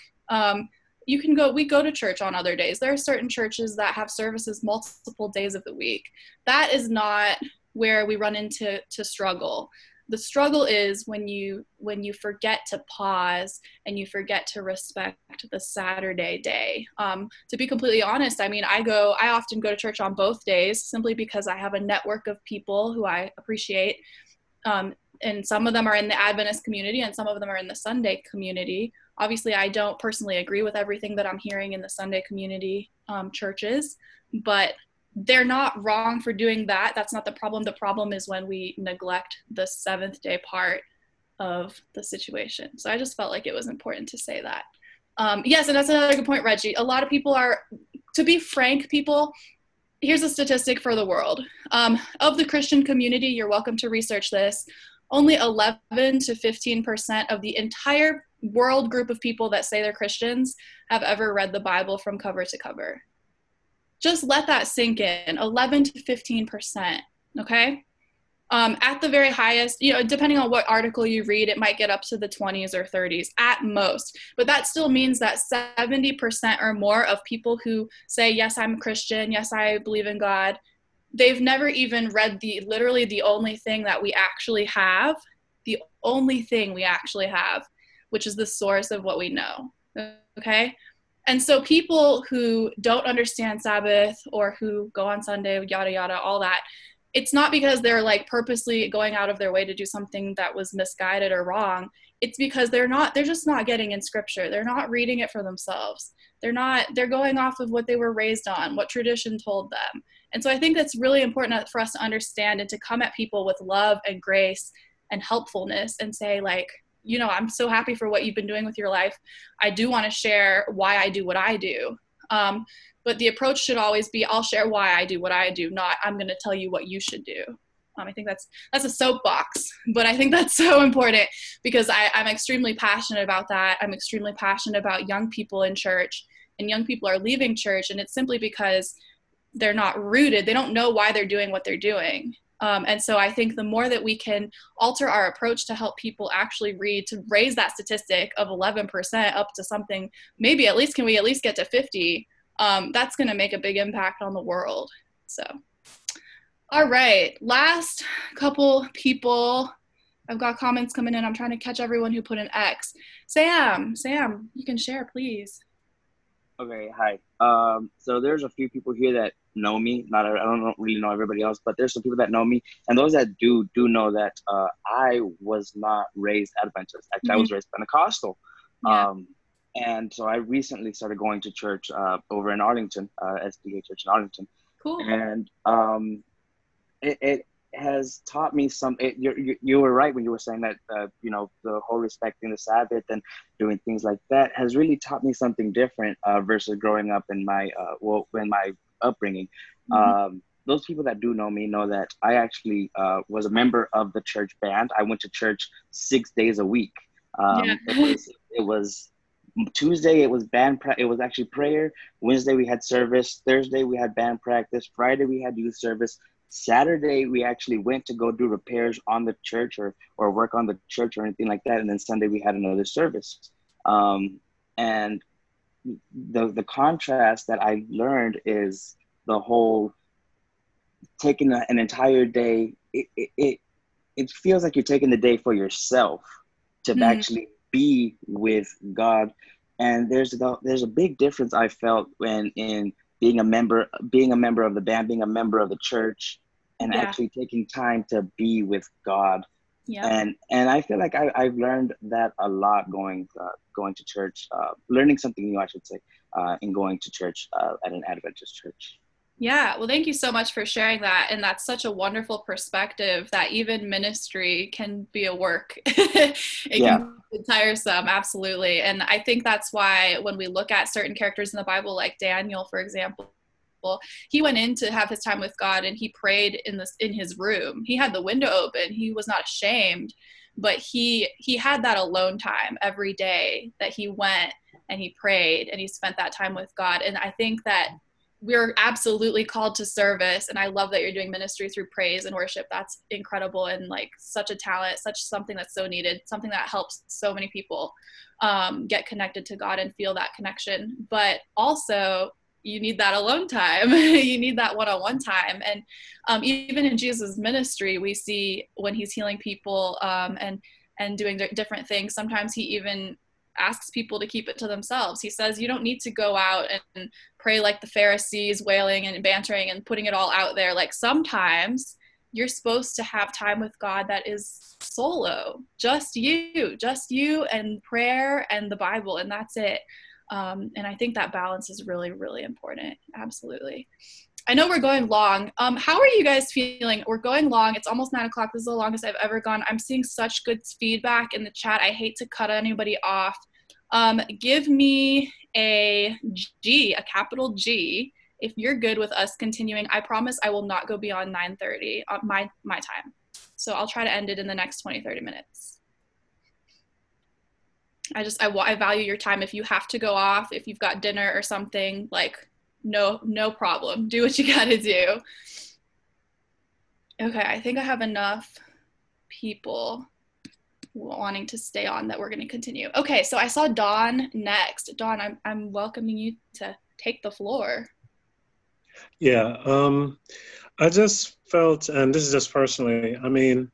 We go to church on other days. There are certain churches that have services multiple days of the week. That is not where we run into struggle. The struggle is when you forget to pause and you forget to respect the Saturday day. To be completely honest, I mean, I often go to church on both days simply because I have a network of people who I appreciate. And some of them are in the Adventist community and some of them are in the Sunday community. Obviously, I don't personally agree with everything that I'm hearing in the Sunday community churches, but they're not wrong for doing that. That's not the problem. The problem is when we neglect the seventh day part of the situation. So I just felt like it was important to say that. Yes, and that's another good point, Reggie. A lot of people are, to be frank, here's a statistic for the world. Of the Christian community, you're welcome to research this, only 11 to 15% of the entire world group of people that say they're Christians have ever read the Bible from cover to cover. Just let that sink in, 11 to 15%, okay? At the very highest, depending on what article you read, it might get up to the 20s or 30s at most. But that still means that 70% or more of people who say, yes, I'm a Christian, yes, I believe in God, they've never even read literally the only thing that we actually have, which is the source of what we know, okay? And so people who don't understand Sabbath or who go on Sunday, yada, yada, all that, it's not because they're like purposely going out of their way to do something that was misguided or wrong. It's because they're just not getting in scripture. They're not reading it for themselves. They're going off of what they were raised on, what tradition told them. And so I think that's really important for us to understand and to come at people with love and grace and helpfulness and say, like, I'm so happy for what you've been doing with your life. I do want to share why I do what I do. But the approach should always be, I'll share why I do what I do, not I'm going to tell you what you should do. I think that's a soapbox, but I think that's so important because I'm extremely passionate about that. I'm extremely passionate about young people in church, and young people are leaving church, and it's simply because they're not rooted. They don't know why they're doing what they're doing. And so I think the more that we can alter our approach to help people actually read, to raise that statistic of 11% up to something, maybe can we at least get to 50? That's going to make a big impact on the world. So, all right, last couple people. I've got comments coming in. I'm trying to catch everyone who put an X. Sam, you can share, please. Okay, hi. So there's a few people here that know me. I don't really know everybody else, but there's some people that know me, and those that do know that I was not raised Adventist. Actually, I was raised Pentecostal. Yeah. And so I recently started going to church over in Arlington, SDA Church in Arlington. Cool. And it has taught me you were right when you were saying that, the whole respecting the Sabbath and doing things like that has really taught me something different versus growing up in my upbringing. Mm-hmm. Those people that do know me know that I actually was a member of the church band. I went to church 6 days a week. It was Tuesday, it was it was actually prayer. Wednesday, we had service. Thursday, we had band practice. Friday, we had youth service. Saturday, we actually went to go do repairs on the church or work on the church or anything like that. And then Sunday, we had another service. And the contrast that I learned is the whole taking an entire day. It feels like you're taking the day for yourself to actually be with God. And there's a big difference I felt in being a member of the band, being a member of the church, and actually taking time to be with God. Yeah. And I feel like I've learned that a lot going to church, learning something new, I should say, in going to church at an Adventist church. Yeah, well, thank you so much for sharing that. And that's such a wonderful perspective that even ministry can be a work. It can be tiresome, absolutely. And I think that's why when we look at certain characters in the Bible, like Daniel, for example, he went in to have his time with God and he prayed in his room. He had the window open. He was not ashamed, but he had that alone time every day that he went and he prayed and he spent that time with God. And I think that we're absolutely called to service, and I love that you're doing ministry through praise and worship. That's incredible, and like such a talent, such something that's so needed, something that helps so many people get connected to God and feel that connection. But also you need that alone time. You need that one-on-one time. And even in Jesus' ministry, we see when he's healing people and doing different things, sometimes he even asks people to keep it to themselves. He says, you don't need to go out and pray like the Pharisees, wailing and bantering and putting it all out there. Like sometimes you're supposed to have time with God that is solo, just you and prayer and the Bible, and that's it. And I think that balance is really, really important. Absolutely. I know we're going long. How are you guys feeling? We're going long. It's almost 9 o'clock. This is the longest I've ever gone. I'm seeing such good feedback in the chat. I hate to cut anybody off. Give me a G, a capital G, if you're good with us continuing. I promise I will not go beyond 9:30 my time. So I'll try to end it in the next 20-30 minutes. I value your time. If you have to go off, if you've got dinner or something, like, no problem. Do what you gotta do. Okay, I think I have enough people wanting to stay on that we're gonna continue. Okay, so I saw Dawn next. Dawn, I'm welcoming you to take the floor. Yeah, I just felt, and this is just personally, I mean,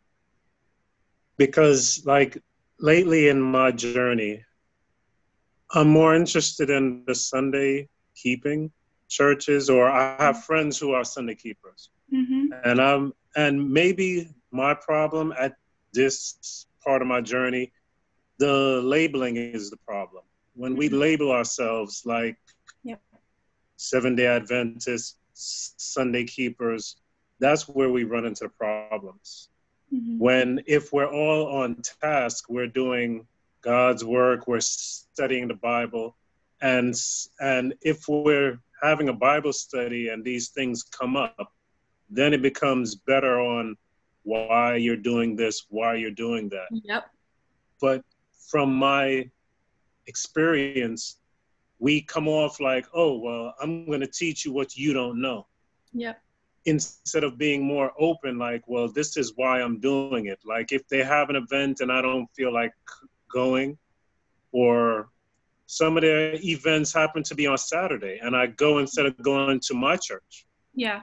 because like lately in my journey, I'm more interested in the Sunday keeping churches, or I have friends who are Sunday keepers. Mm-hmm. And maybe my problem at this part of my journey, the labeling is the problem. When we label ourselves like Seventh-day Adventists, Sunday keepers, that's where we run into the problems. Mm-hmm. When if we're all on task, we're doing God's work, we're studying the Bible, and if we're having a Bible study and these things come up, then it becomes better on why you're doing this, why you're doing that. Yep. But from my experience, we come off like, oh, well, I'm going to teach you what you don't know. Yep. Instead of being more open, like, well, this is why I'm doing it. Like if they have an event and I don't feel like going, or some of their events happen to be on Saturday and I go instead of going to my church. Yeah.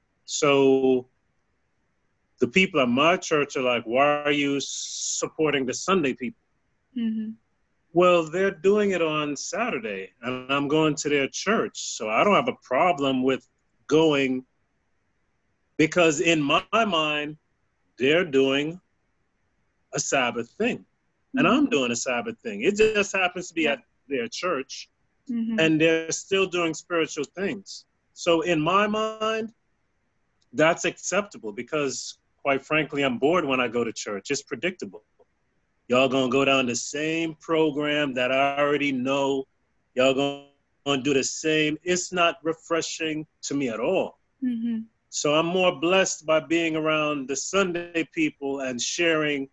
So the people at my church are like, why are you supporting the Sunday people? Mm-hmm. Well, they're doing it on Saturday and I'm going to their church. So I don't have a problem with going, because in my mind, they're doing a Sabbath thing. Mm-hmm. And I'm doing a Sabbath thing. It just happens to be at their church. Mm-hmm. And they're still doing spiritual things. So in my mind, that's acceptable, because quite frankly, I'm bored when I go to church. It's predictable. Y'all gonna go down the same program that I already know. Y'all gonna do the same. It's not refreshing to me at all. Mm-hmm. So I'm more blessed by being around the Sunday people and sharing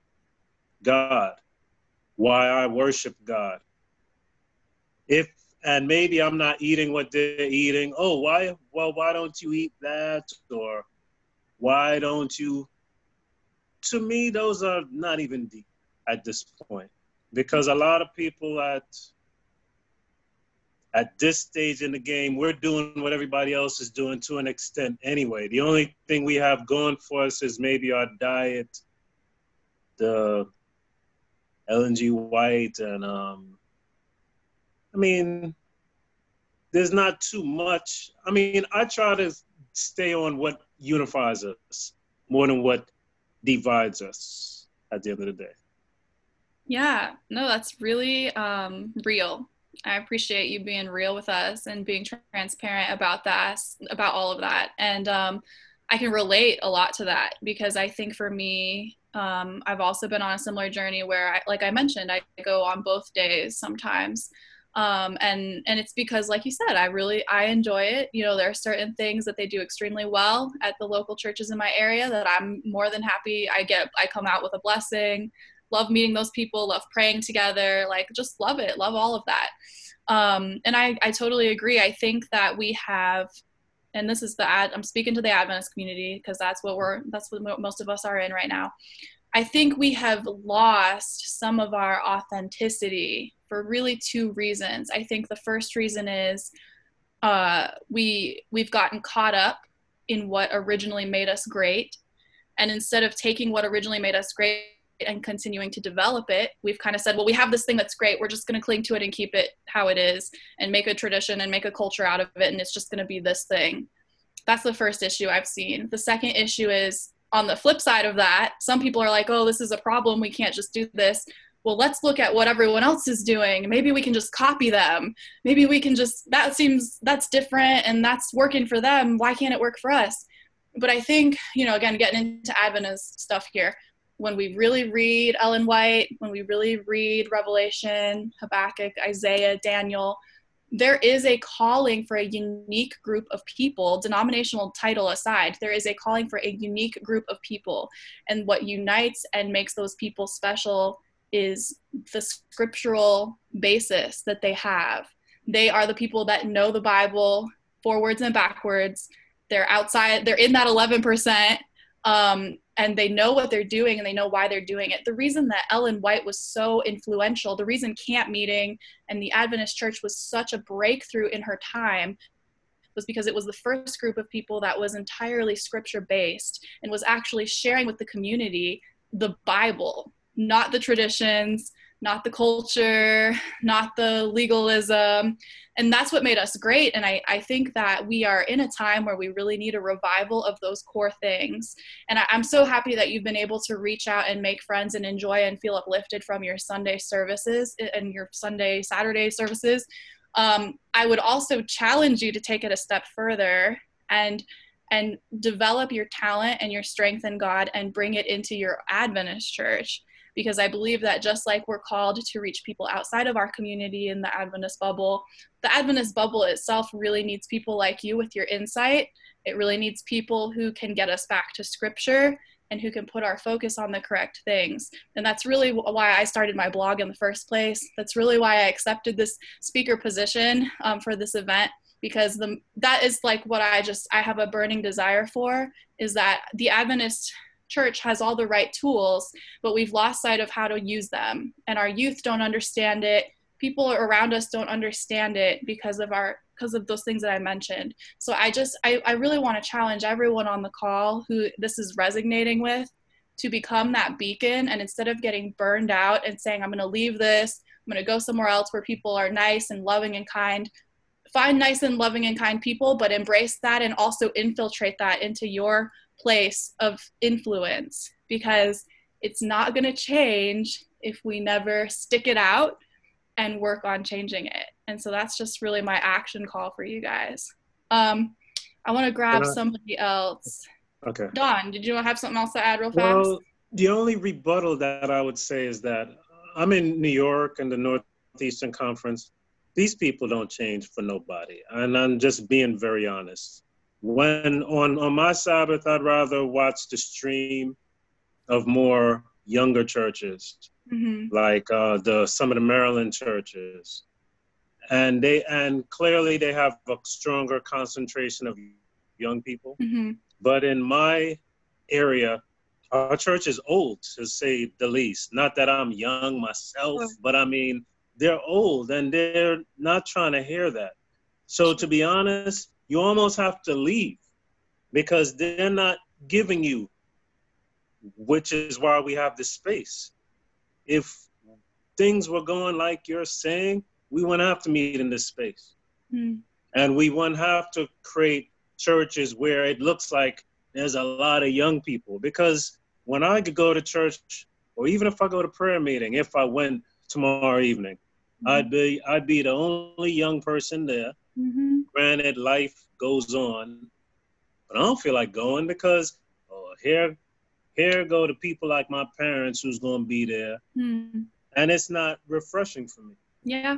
God, why I worship God. And maybe I'm not eating what they're eating. Oh, why don't you eat that? Or why don't you? To me, those are not even deep at this point, because a lot of people at this stage in the game, we're doing what everybody else is doing to an extent anyway. The only thing we have going for us is maybe our diet, the Ellen G. White, and I mean, there's not too much. I mean, I try to stay on what unifies us more than what divides us. at the end of the day. Yeah, no, that's really real. I appreciate you being real with us and being transparent about that, about all of that. And I can relate a lot to that, because I think for me, I've also been on a similar journey where, like I mentioned, I go on both days sometimes. And it's because, like you said, I enjoy it. You know, there are certain things that they do extremely well at the local churches in my area that I'm more than happy. I come out with a blessing. Love meeting those people, love praying together, like just love it, love all of that. And I totally agree. I think that we have, and this is I'm speaking to the Adventist community because that's what most of us are in right now. I think we have lost some of our authenticity for really two reasons. I think the first reason is we've gotten caught up in what originally made us great. And instead of taking what originally made us great and continuing to develop it, we've kind of said, well, we have this thing that's great, we're just going to cling to it and keep it how it is and make a tradition and make a culture out of it, and it's just going to be this thing. That's the first issue I've seen. The second issue is, on the flip side of that, some people are like, oh, this is a problem, we can't just do this. Well, let's look at what everyone else is doing. Maybe we can just copy them. Maybe we can just, that's different and that's working for them, why can't it work for us? But I think, you know, again, getting into Adventist stuff here, when we really read Ellen White, when we really read Revelation, Habakkuk, Isaiah, Daniel, there is a calling for a unique group of people, denominational title aside, there is a calling for a unique group of people. And what unites and makes those people special is the scriptural basis that they have. They are the people that know the Bible forwards and backwards. They're in that 11%. And they know what they're doing and they know why they're doing it. The reason that Ellen White was so influential, the reason Camp Meeting and the Adventist Church was such a breakthrough in her time, was because it was the first group of people that was entirely scripture-based and was actually sharing with the community the Bible, not the traditions, not the culture, not the legalism. And that's what made us great. And I think that we are in a time where we really need a revival of those core things. And I'm so happy that you've been able to reach out and make friends and enjoy and feel uplifted from your Sunday services and your Saturday services. I would also challenge you to take it a step further and develop your talent and your strength in God and bring it into your Adventist church. Because I believe that just like we're called to reach people outside of our community in the Adventist bubble itself really needs people like you with your insight. It really needs people who can get us back to scripture and who can put our focus on the correct things. And that's really why I started my blog in the first place. That's really why I accepted this speaker position for this event, because that is like what I have a burning desire for, is that the Adventist church has all the right tools, but we've lost sight of how to use them. And our youth don't understand it. People around us don't understand it because of those things that I mentioned. So I really want to challenge everyone on the call who this is resonating with to become that beacon. And instead of getting burned out and saying, I'm going to leave this, I'm going to go somewhere else where people are nice and loving and kind, find nice and loving and kind people, but embrace that and also infiltrate that into your place of influence, because it's not going to change if we never stick it out and work on changing it. And so that's just really my action call for you guys. I want to grab somebody else. Okay. Don, did you have something else to add real fast? Well, the only rebuttal that I would say is that I'm in New York and the Northeastern Conference. These people don't change for nobody. And I'm just being very honest. When on my Sabbath, I'd rather watch the stream of more younger churches, like some of the Maryland churches, and clearly they have a stronger concentration of young people. But in my area, our church is old, to say the least. Not that I'm young myself, but I mean they're old and they're not trying to hear that. So to be honest, you almost have to leave because they're not giving you, which is why we have this space. If things were going like you're saying, we wouldn't have to meet in this space. And we wouldn't have to create churches where it looks like there's a lot of young people. Because when I could go to church or even if I go to prayer meeting, if I went tomorrow evening, I'd be the only young person there. Granted, life goes on, but I don't feel like going because here go the people like my parents who's going to be there. And it's not refreshing for me. Yeah.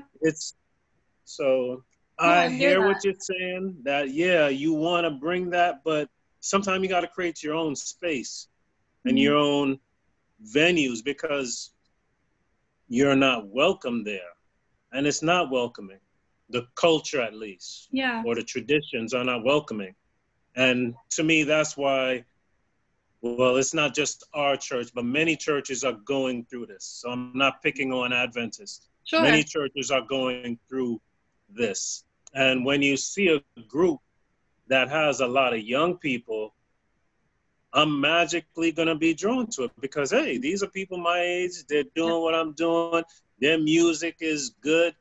I hear what you're saying, that, yeah, you want to bring that, but sometimes you got to create your own space and your own venues because you're not welcome there. And it's not welcoming. The culture, at least, or the traditions are not welcoming. And to me, that's why, well, it's not just our church, but many churches are going through this. So I'm not picking on Adventists. Sure. Many churches are going through this. And when you see a group that has a lot of young people, I'm magically going to be drawn to it because, hey, these are people my age. They're doing what I'm doing. Their music is good.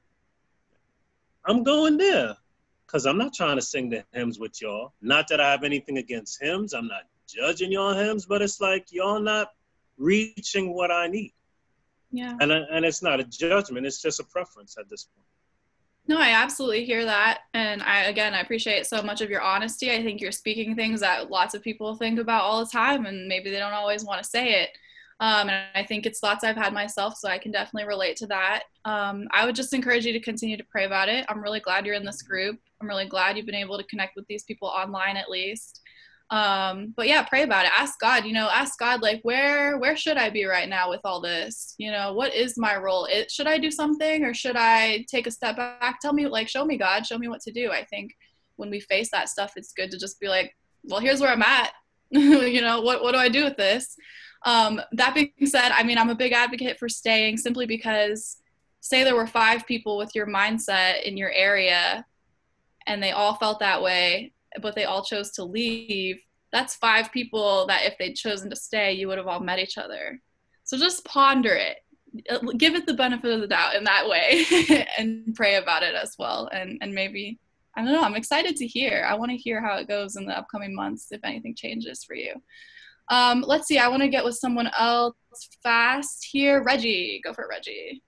I'm going there because I'm not trying to sing the hymns with y'all. Not that I have anything against hymns. I'm not judging y'all hymns, but it's like y'all not reaching what I need. Yeah. And it's not a judgment. It's just a preference at this point. No, I absolutely hear that. And I appreciate so much of your honesty. I think you're speaking things that lots of people think about all the time, and maybe they don't always want to say it. And I think it's thoughts I've had myself, so I can definitely relate to that. I would just encourage you to continue to pray about it. I'm really glad you're in this group. I'm really glad you've been able to connect with these people online at least. But yeah, pray about it. Ask God, like, where should I be right now with all this? What is my role? Should I do something or should I take a step back? Tell me, like, show me, God, show me what to do. I think when we face that stuff, it's good to just be like, well, here's where I'm at. What do I do with this? That being said, I'm a big advocate for staying simply because say there were 5 people with your mindset in your area and they all felt that way, but they all chose to leave. That's 5 people that if they'd chosen to stay, you would have all met each other. So just ponder it. Give it the benefit of the doubt in that way and pray about it as well. And maybe, I don't know, I'm excited to hear. I want to hear how it goes in the upcoming months, if anything changes for you. Let's see, I want to get with someone else fast here. Reggie, go for it, Reggie.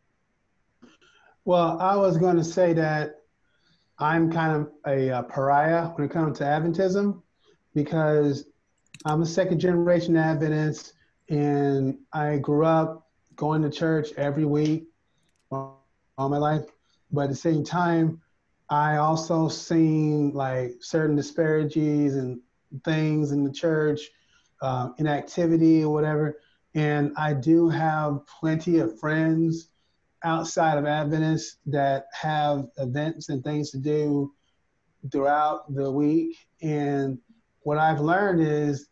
Well, I was going to say that I'm kind of a pariah when it comes to Adventism because I'm a second-generation Adventist, and I grew up going to church every week all my life. But at the same time, I also seen like certain disparities and things in the church, inactivity or whatever. And I do have plenty of friends outside of Adventists that have events and things to do throughout the week. And what I've learned is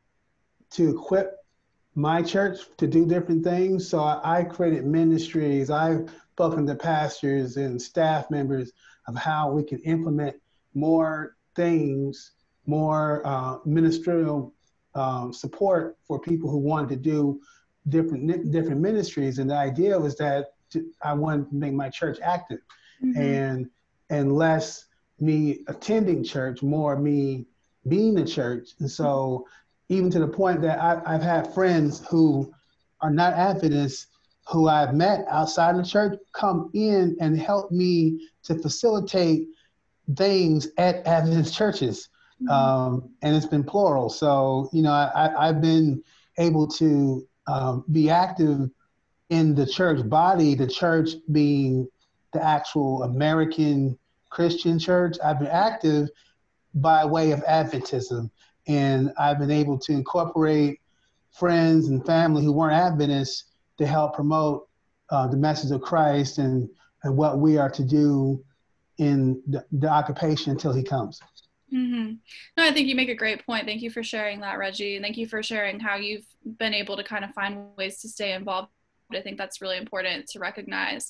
to equip my church to do different things. So I created ministries. I've spoken to pastors and staff members of how we can implement more things, more ministerial support for people who wanted to do different ministries. And the idea was that I wanted to make my church active, and less me attending church, more me being in church. And so even to the point that I've had friends who are not Adventists who I've met outside the church come in and help me to facilitate things at Adventist churches. And it's been plural. So, I've been able to be active in the church body, the church being the actual American Christian church. I've been active by way of Adventism, and I've been able to incorporate friends and family who weren't Adventists to help promote the message of Christ and what we are to do in the occupation until he comes. No, I think you make a great point. Thank you for sharing that, Reggie. And thank you for sharing how you've been able to kind of find ways to stay involved. I think that's really important to recognize.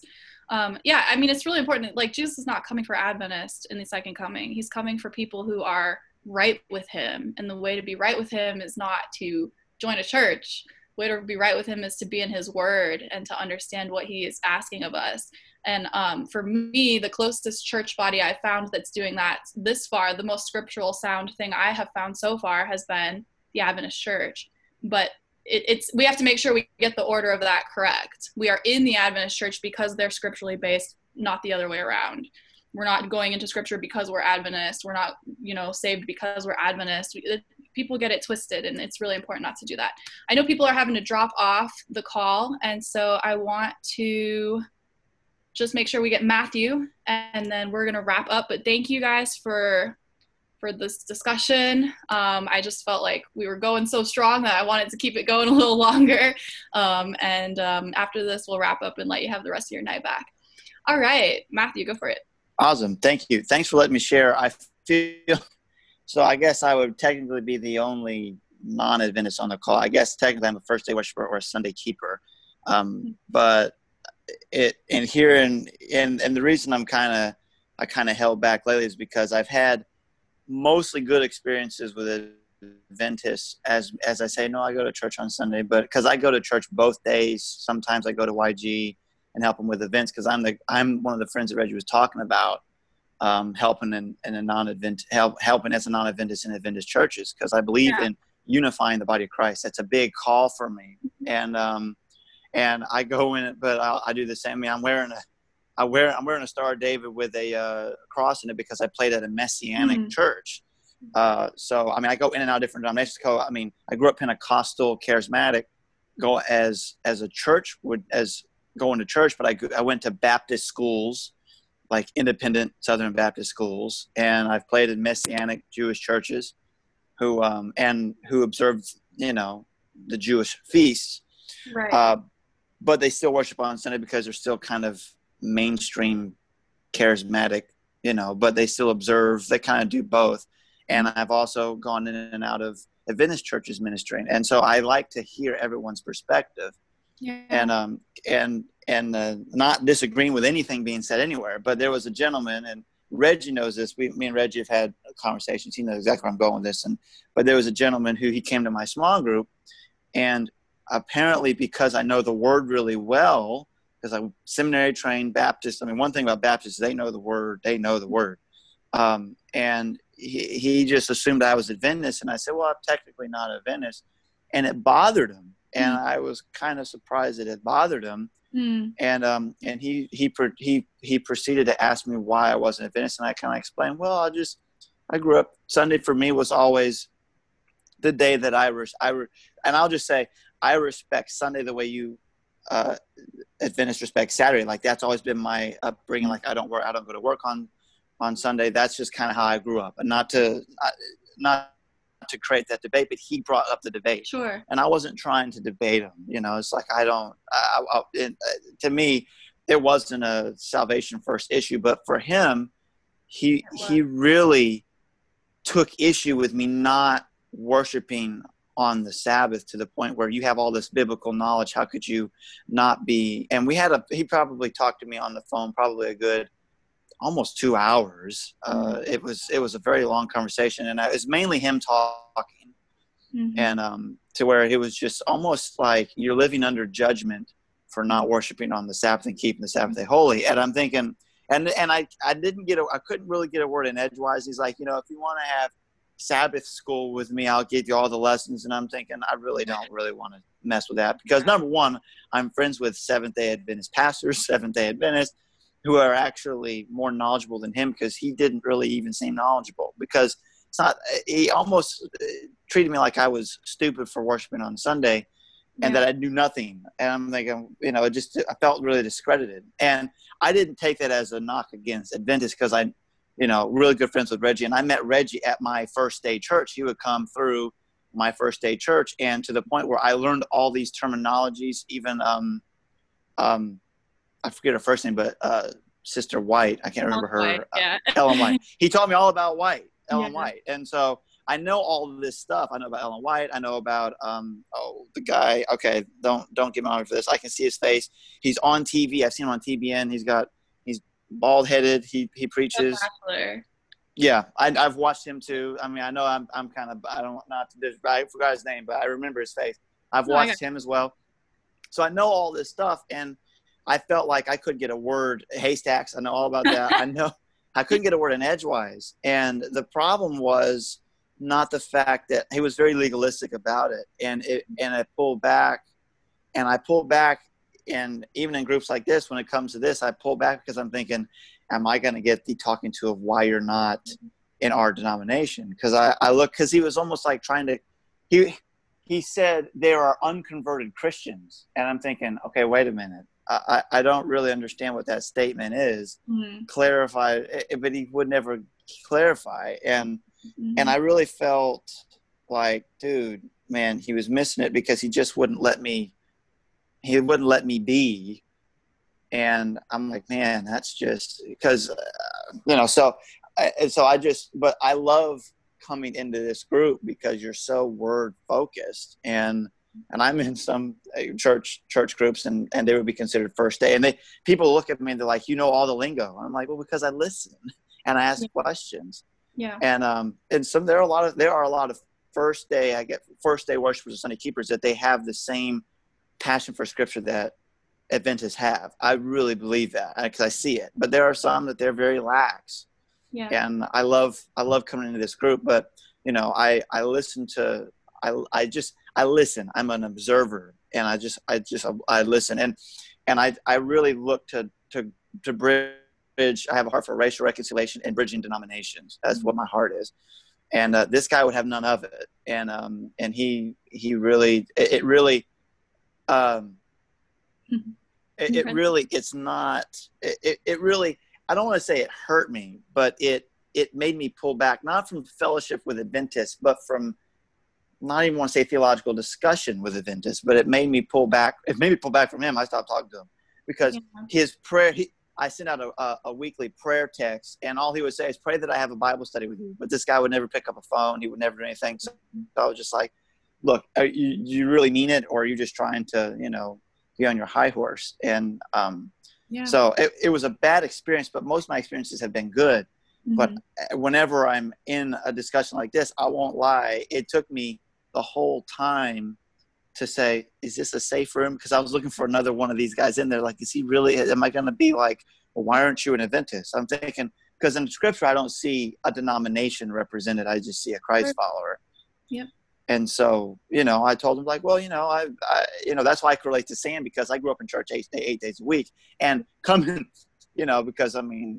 It's really important. Like, Jesus is not coming for Adventists in the second coming. He's coming for people who are right with him. And the way to be right with him is not to join a church. The way to be right with him is to be in his word and to understand what he is asking of us. And for me, the closest church body I found that's doing that this far, the most scriptural sound thing I have found so far has been the Adventist church. But we have to make sure we get the order of that correct. We are in the Adventist church because they're scripturally based, not the other way around. We're not going into scripture because we're Adventist. We're not, saved because we're Adventist. People get it twisted, and it's really important not to do that. I know people are having to drop off the call, and so I want to just make sure we get Matthew, and then we're going to wrap up. But thank you guys for this discussion. I just felt like we were going so strong that I wanted to keep it going a little longer. After this, we'll wrap up and let you have the rest of your night back. All right, Matthew, go for it. Awesome. Thank you. Thanks for letting me share. I feel so. I guess I would technically be the only non-Adventist on the call. I guess technically I'm a first day worshiper or a Sunday keeper. But the reason I kind of held back lately is because I've had mostly good experiences with Adventists. As I say, no, I go to church on Sunday, but because I go to church both days. Sometimes I go to YG and help them with events, because I'm one of the friends that Reggie was talking about, helping in a non-Adventist, helping as a non-Adventist in Adventist churches, because I believe in unifying the body of Christ. That's a big call for me, and I go in it, but I do the same. I mean, I'm wearing a Star of David with a cross in it because I played at a Messianic church. So I mean, I go in and out of different denominations. I mean, I grew up Pentecostal, charismatic, go as a church would as going to church, but I went to Baptist schools, like independent Southern Baptist schools, and I've played in Messianic Jewish churches who observed, the Jewish feasts. Right. But they still worship on Sunday because they're still kind of mainstream charismatic, but they still observe. They kind of do both. And I've also gone in and out of Adventist churches ministering. And so I like to hear everyone's perspective. Yeah. And not disagreeing with anything being said anywhere. But there was a gentleman, and Reggie knows this. Me and Reggie have had conversations. He knows exactly where I'm going with this. But there was a gentleman who he came to my small group, and apparently because I know the word really well, because I'm seminary trained Baptist. I mean, one thing about Baptists, they know the word. And he just assumed I was Adventist. And I said, well, I'm technically not Adventist. And it bothered him. And I was kind of surprised that it bothered him. And he proceeded to ask me why I wasn't Adventist. And I kind of explained, well, I grew up, Sunday for me was always the day that and I'll just say, I respect Sunday the way you Adventists respect Saturday. Like that's always been my upbringing. Like I don't go to work on Sunday. That's just kind of how I grew up. And not to create that debate, but he brought up the debate. Sure. And I wasn't trying to debate him. It's like to me, it wasn't a salvation first issue, but for him, he really took issue with me not worshiping on the Sabbath to the point where you have all this biblical knowledge. How could you not be? And he probably talked to me on the phone, probably a good almost 2 hours. It was a very long conversation, and it was mainly him talking, and to where it was just almost like you're living under judgment for not worshiping on the Sabbath and keeping the Sabbath day holy. And I'm thinking, and I couldn't really get a word in edgewise. He's like, if you want to have Sabbath school with me, I'll give you all the lessons. And I'm thinking, I really don't want to mess with that, because number one, I'm friends with Seventh-day Adventist pastors, Seventh-day Adventists, who are actually more knowledgeable than him, because he didn't really even seem knowledgeable, because he almost treated me like I was stupid for worshiping on Sunday and that I knew nothing. And I'm thinking, I felt really discredited. And I didn't take that as a knock against Adventists, because I, really good friends with Reggie. And I met Reggie at my first day church. He would come through my first day church, and to the point where I learned all these terminologies, even I forget her first name, but Sister White. I can't remember her. Ellen White. He taught me all about Ellen White. And so I know all of this stuff. I know about Ellen White. I know about the guy. Okay, don't get me on for this. I can see his face. He's on TV. I've seen him on TBN. He's bald headed. He preaches. Yeah, I've watched him too. I mean, I know I'm kind of, I forgot his name, but I remember his face. I've watched him as well. So I know all this stuff, and I felt like I couldn't get a word. Haystacks, I know all about that. I couldn't get a word in edgewise. And the problem was not the fact that he was very legalistic about it. And I pulled back, and even in groups like this, when it comes to this, I pull back because I'm thinking, am I going to get the talking to of why you're not in our denomination? Because I look, because he was almost like trying to, he said there are unconverted Christians. And I'm thinking, okay, wait a minute. I don't really understand what that statement is. Clarify, but he would never clarify. And I really felt like, dude, man, he was missing it because he just wouldn't let me be. And I'm like, man, that's just because, but I love coming into this group because you're so word focused, and I'm in some church groups and they would be considered first day, and people look at me and they're like, all the lingo. I'm like, well, because I listen and I ask questions. Yeah. And there are a lot of first day worshipers and Sunday keepers that they have the same passion for scripture that Adventists have. I really believe that because I see it, but there are some that they're very lax. Yeah. And I love coming into this group, but I listen to, I listen. I'm an observer, and I listen, and I really look to bridge. I have a heart for racial reconciliation and bridging denominations. That's what my heart is, and this guy would have none of it, and he really I don't want to say it hurt me, but it made me pull back, not from fellowship with Adventists, but from, not even want to say theological discussion with Adventists, but it made me pull back. It made me pull back from him. I stopped talking to him because his prayer, I sent out a weekly prayer text, and all he would say is, pray that I have a Bible study with you. But this guy would never pick up a phone. He would never do anything. So I was just like, look, you really mean it, or are you just trying to, be on your high horse? And so it was a bad experience, but most of my experiences have been good. Mm-hmm. But whenever I'm in a discussion like this, I won't lie, it took me the whole time to say, is this a safe room? Because I was looking for another one of these guys in there. Like, is he really, am I going to be like, well, why aren't you an Adventist? I'm thinking, because in scripture, I don't see a denomination represented. I just see a Christ follower. Yep. And so, I told him, like, well, I that's why I can relate to Sam, because I grew up in church 8 days a week, and coming, because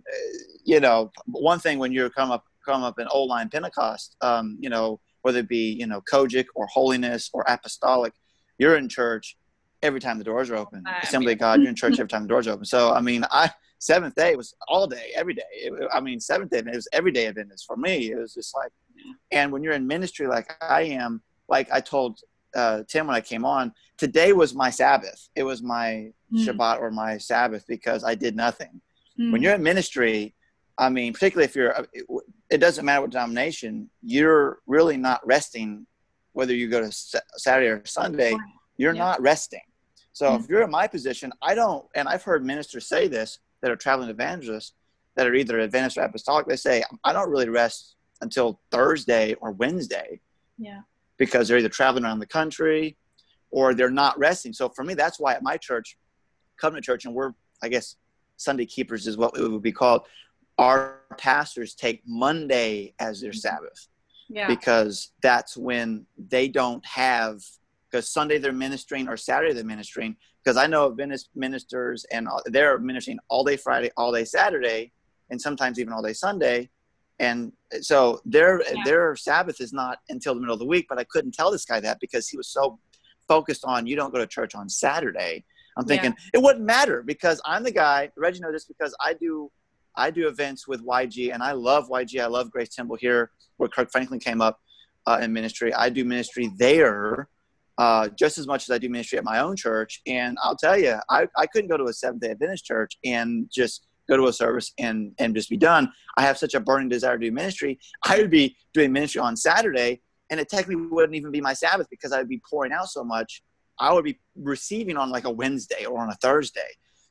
one thing when you come up in Old Line Pentecost, whether it be, Kojic or Holiness or Apostolic, you're in church every time the doors are open. Assembly of God, you're in church every time the doors are open. So, Seventh day was all day, every day. Seventh day, it was every day of Adventist for me. It was just like, and when you're in ministry like I am, like I told Tim when I came on, today was my Sabbath. It was my Shabbat or my Sabbath because I did nothing. When you're in ministry, particularly if it doesn't matter what denomination, you're really not resting. Whether you go to Saturday or Sunday, you're not resting. So if you're in my position, and I've heard ministers say this that are traveling evangelists that are either Adventist or Apostolic, they say, I don't really rest until Thursday or Wednesday. Yeah. Because they're either traveling around the country or they're not resting. So for me, that's why at my church, Covenant Church, and we're, I guess, Sunday keepers is what it would be called, our pastors take Monday as their Sabbath. Yeah. Because that's when they don't have, because Sunday they're ministering or Saturday they're ministering. Because I know Adventist ministers and they're ministering all day Friday, all day Saturday, and sometimes even all day Sunday. And so their Sabbath is not until the middle of the week. But I couldn't tell this guy that because he was so focused on, you don't go to church on Saturday. I'm thinking it wouldn't matter because I'm the guy. Reggie knows this because I do events with YG, and I love YG. I love Grace Temple here, where Kirk Franklin came up in ministry. I do ministry there just as much as I do ministry at my own church. And I'll tell you, I couldn't go to a Seventh-day Adventist church and just go to a service and just be done. I have such a burning desire to do ministry. I would be doing ministry on Saturday, and it technically wouldn't even be my Sabbath because I would be pouring out so much. I would be receiving on like a Wednesday or on a Thursday.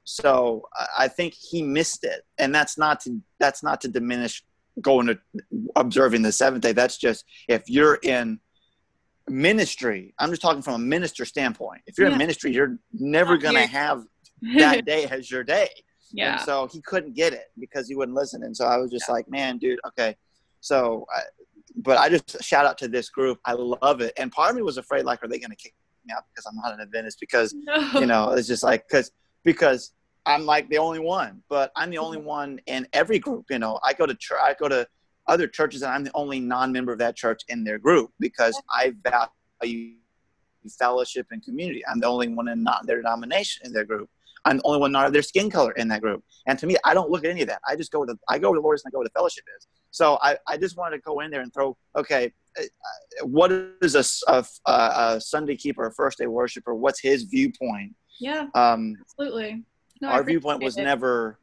So I think he missed it. And that's not to diminish going to observing the seventh day. That's just, if you're in ministry, I'm just talking from a minister standpoint. If you're in ministry, you're never going to have that day as your day. Yeah. And so he couldn't get it because he wouldn't listen. And so I was just like, man, dude, okay. So but I just shout out to this group. I love it. And part of me was afraid, like, are they going to kick me out because I'm not an Adventist? Because, you know, it's just like, because I'm like the only one, but I'm the only one in every group. You know, I go to other churches and I'm the only non-member of that church in their group because I value fellowship and community. I'm the only one in not their denomination in their group. I'm the only one not of their skin color in that group. And to me, I don't look at any of that. I just go where the Lord's and I go where the fellowship is. So I just wanted to go in there and throw, okay, what is a Sunday keeper, a first day worshiper? What's his viewpoint? Yeah, absolutely. No, our viewpoint was never,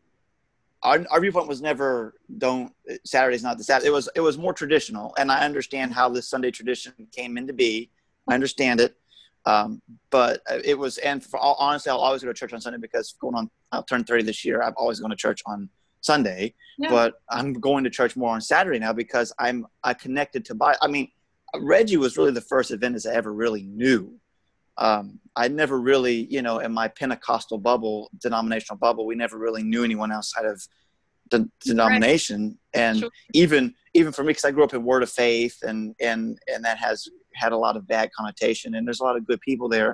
our viewpoint was never, Saturday's not the Sabbath. It was more traditional. And I understand how this Sunday tradition came into be. I understand it. But it was, and for all honesty, I'll always go to church on Sunday because I'll turn 30 this year. I've always gone to church on Sunday, but I'm going to church more on Saturday now because I connected to Bible. I mean, Reggie was really the first Adventist I ever really knew. I never really, you know, in my Pentecostal bubble, denominational bubble, we never really knew anyone outside of the denomination. Right. And even for me, because I grew up in Word of Faith and that has had a lot of bad connotation, and there's a lot of good people there.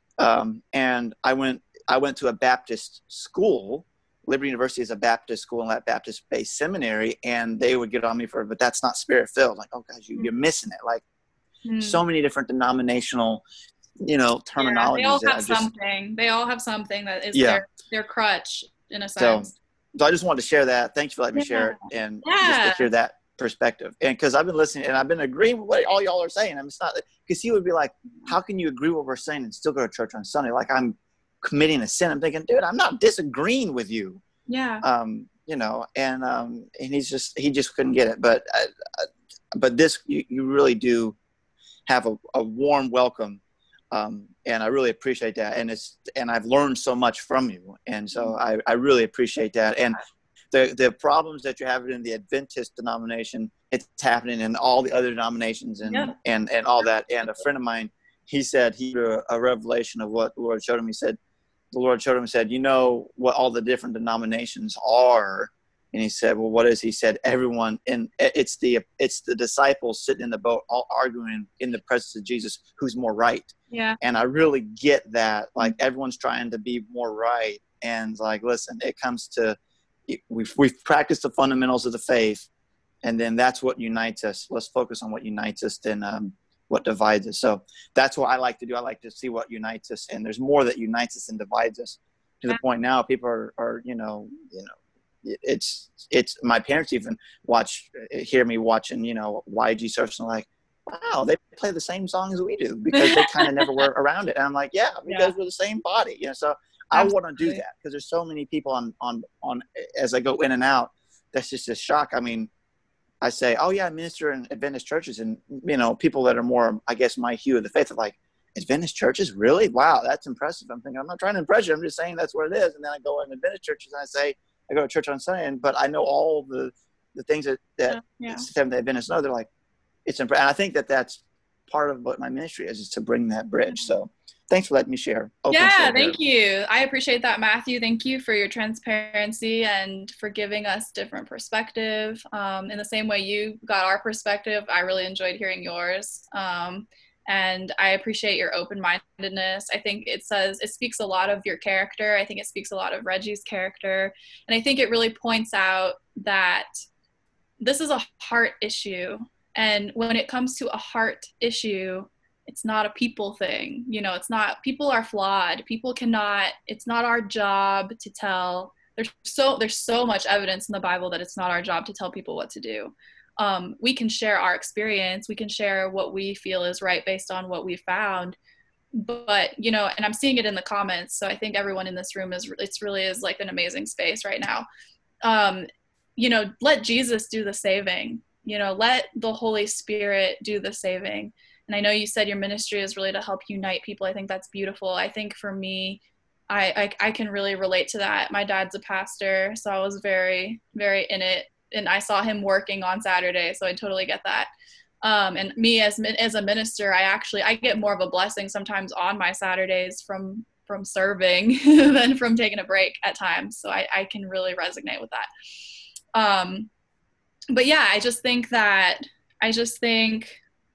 And I went to a Baptist school. Liberty University is a Baptist school and that Baptist-based seminary, and they would get on me but that's not spirit-filled. Like, oh guys, you're missing it. Like so many different denominational, you know, terminologies. They all have something. They all have something that is their crutch in a sense. So I just wanted to share that. Thanks for letting me share it and just to hear that perspective. And because I've been listening and I've been agreeing with what all y'all are saying. I mean, it's not because he would be like, how can you agree with what we're saying and still go to church on Sunday? Like I'm committing a sin. I'm thinking, dude, I'm not disagreeing with you. Yeah. You know, and he just couldn't get it. But this, you really do have a warm welcome. And I really appreciate that. And I've learned so much from you. And so I really appreciate that. And the problems that you're having in the Adventist denomination, it's happening in all the other denominations and all that. And a friend of mine, he said, he had a revelation of what the Lord showed him. The Lord showed him, said, you know what all the different denominations are. And he said, well, what is he said? Everyone, and it's the disciples sitting in the boat, all arguing in the presence of Jesus, who's more right. Yeah. And I really get that. Like everyone's trying to be more right. And like, listen, it comes to, we've practiced the fundamentals of the faith, and then that's what unites us. Let's focus on what unites us than what divides us. So that's what I like to do. I like to see what unites us, and there's more that unites us than divides us. To the point now, people are you know, it's my parents even hear me watching, you know, YG Surfs, and like, wow, they play the same songs we do because they kind of never were around it. And I'm like, yeah, because we're the same body, you know. So I want to do that because there's so many people on as I go in and out. That's just a shock. I mean, I say, oh yeah, I minister in Adventist churches, and you know, people that are more, I guess, my hue of the faith are like, Adventist churches, really? Wow, that's impressive. I'm thinking, I'm not trying to impress you. I'm just saying that's what it is. And then I go in Adventist churches and I say, I go to church on Sunday, but I know all the things that Seventh-day Adventists know. They're like, it's impressive. And I think that's part of what my ministry is to bring that bridge. So thanks for letting me share. Thank you. I appreciate that, Matthew. Thank you for your transparency and for giving us different perspective. In the same way you got our perspective, I really enjoyed hearing yours. And I appreciate your open-mindedness. I think it speaks a lot of your character. I think it speaks a lot of Reggie's character. And I think it really points out that this is a heart issue. And when it comes to a heart issue, it's not a people thing. You know, people are flawed. It's not our job to tell. There's so much evidence in the Bible that it's not our job to tell people what to do. We can share our experience. We can share what we feel is right based on what we found. But, you know, and I'm seeing it in the comments. So I think everyone in this room really is like an amazing space right now. You know, let Jesus do the saving, you know, let the Holy Spirit do the saving. And I know you said your ministry is really to help unite people. I think that's beautiful. I think for me, I can really relate to that. My dad's a pastor, so I was very, very in it. And I saw him working on Saturday, so I totally get that. And me as a minister, I get more of a blessing sometimes on my Saturdays from serving than from taking a break at times. So I can really resonate with that. But yeah, I just think that I just think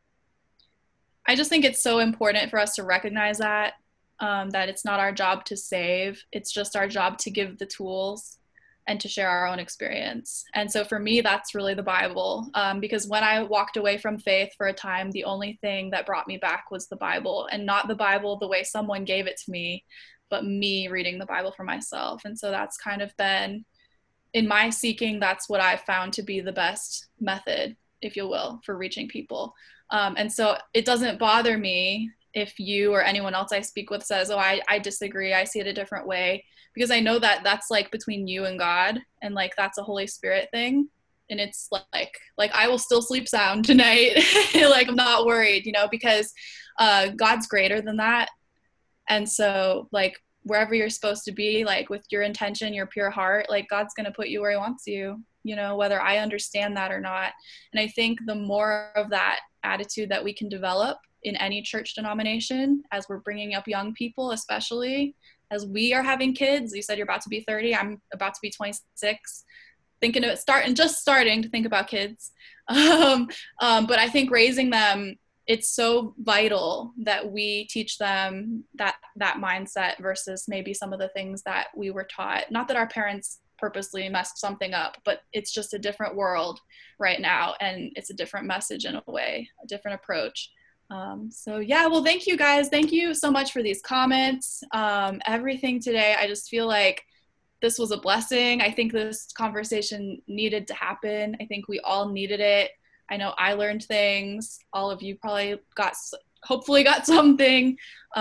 it's so important for us to recognize that it's not our job to save. It's just our job to give the tools and to share our own experience. And so for me, that's really the Bible, because when I walked away from faith for a time, the only thing that brought me back was the Bible, and not the Bible the way someone gave it to me, but me reading the Bible for myself. And so that's kind of been, in my seeking, that's what I've found to be the best method, if you will, for reaching people. And so it doesn't bother me if you or anyone else I speak with says, oh, I disagree, I see it a different way, because I know that that's like between you and God, and like that's a Holy Spirit thing. And it's like I will still sleep sound tonight. Like I'm not worried, you know, because God's greater than that. And so like wherever you're supposed to be, like with your intention, your pure heart, like God's going to put you where he wants you, you know, whether I understand that or not. And I think the more of that attitude that we can develop in any church denomination, as we're bringing up young people, especially as we are having kids. You said you're about to be 30. I'm about to be 26. Thinking of starting to think about kids. But I think raising them, it's so vital that we teach them that mindset versus maybe some of the things that we were taught. Not that our parents purposely messed something up, but it's just a different world right now, and it's a different message in a way, a different approach. So yeah, well, thank you guys. Thank you so much for these comments, everything today. I just feel like this was a blessing. I think this conversation needed to happen. I think we all needed it. I know I learned things. All of you probably hopefully got something.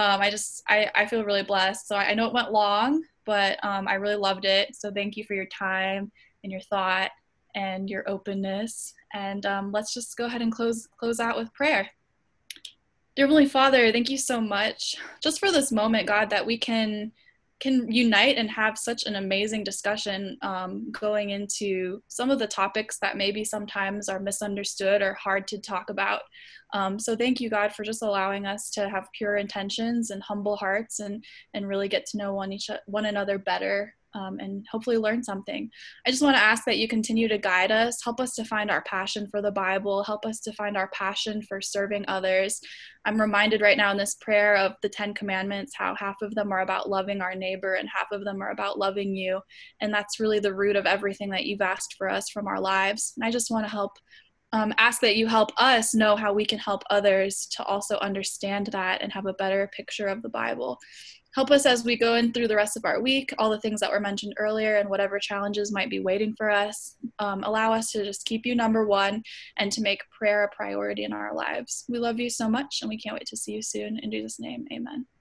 I feel really blessed. So I know it went long, but I really loved it. So thank you for your time and your thought and your openness. And let's just go ahead and close out with prayer. Dear Heavenly Father, thank you so much just for this moment, God, that we can unite and have such an amazing discussion going into some of the topics that maybe sometimes are misunderstood or hard to talk about. So thank you, God, for just allowing us to have pure intentions and humble hearts and really get to know one another better. And hopefully learn something. I just want to ask that you continue to guide us, help us to find our passion for the Bible, help us to find our passion for serving others. I'm reminded right now in this prayer of the 10 Commandments, how half of them are about loving our neighbor and half of them are about loving you. And that's really the root of everything that you've asked for us from our lives. And I just want to ask that you help us know how we can help others to also understand that and have a better picture of the Bible. Help us as we go in through the rest of our week, all the things that were mentioned earlier and whatever challenges might be waiting for us. Allow us to just keep you number one and to make prayer a priority in our lives. We love you so much and we can't wait to see you soon. In Jesus' name, amen.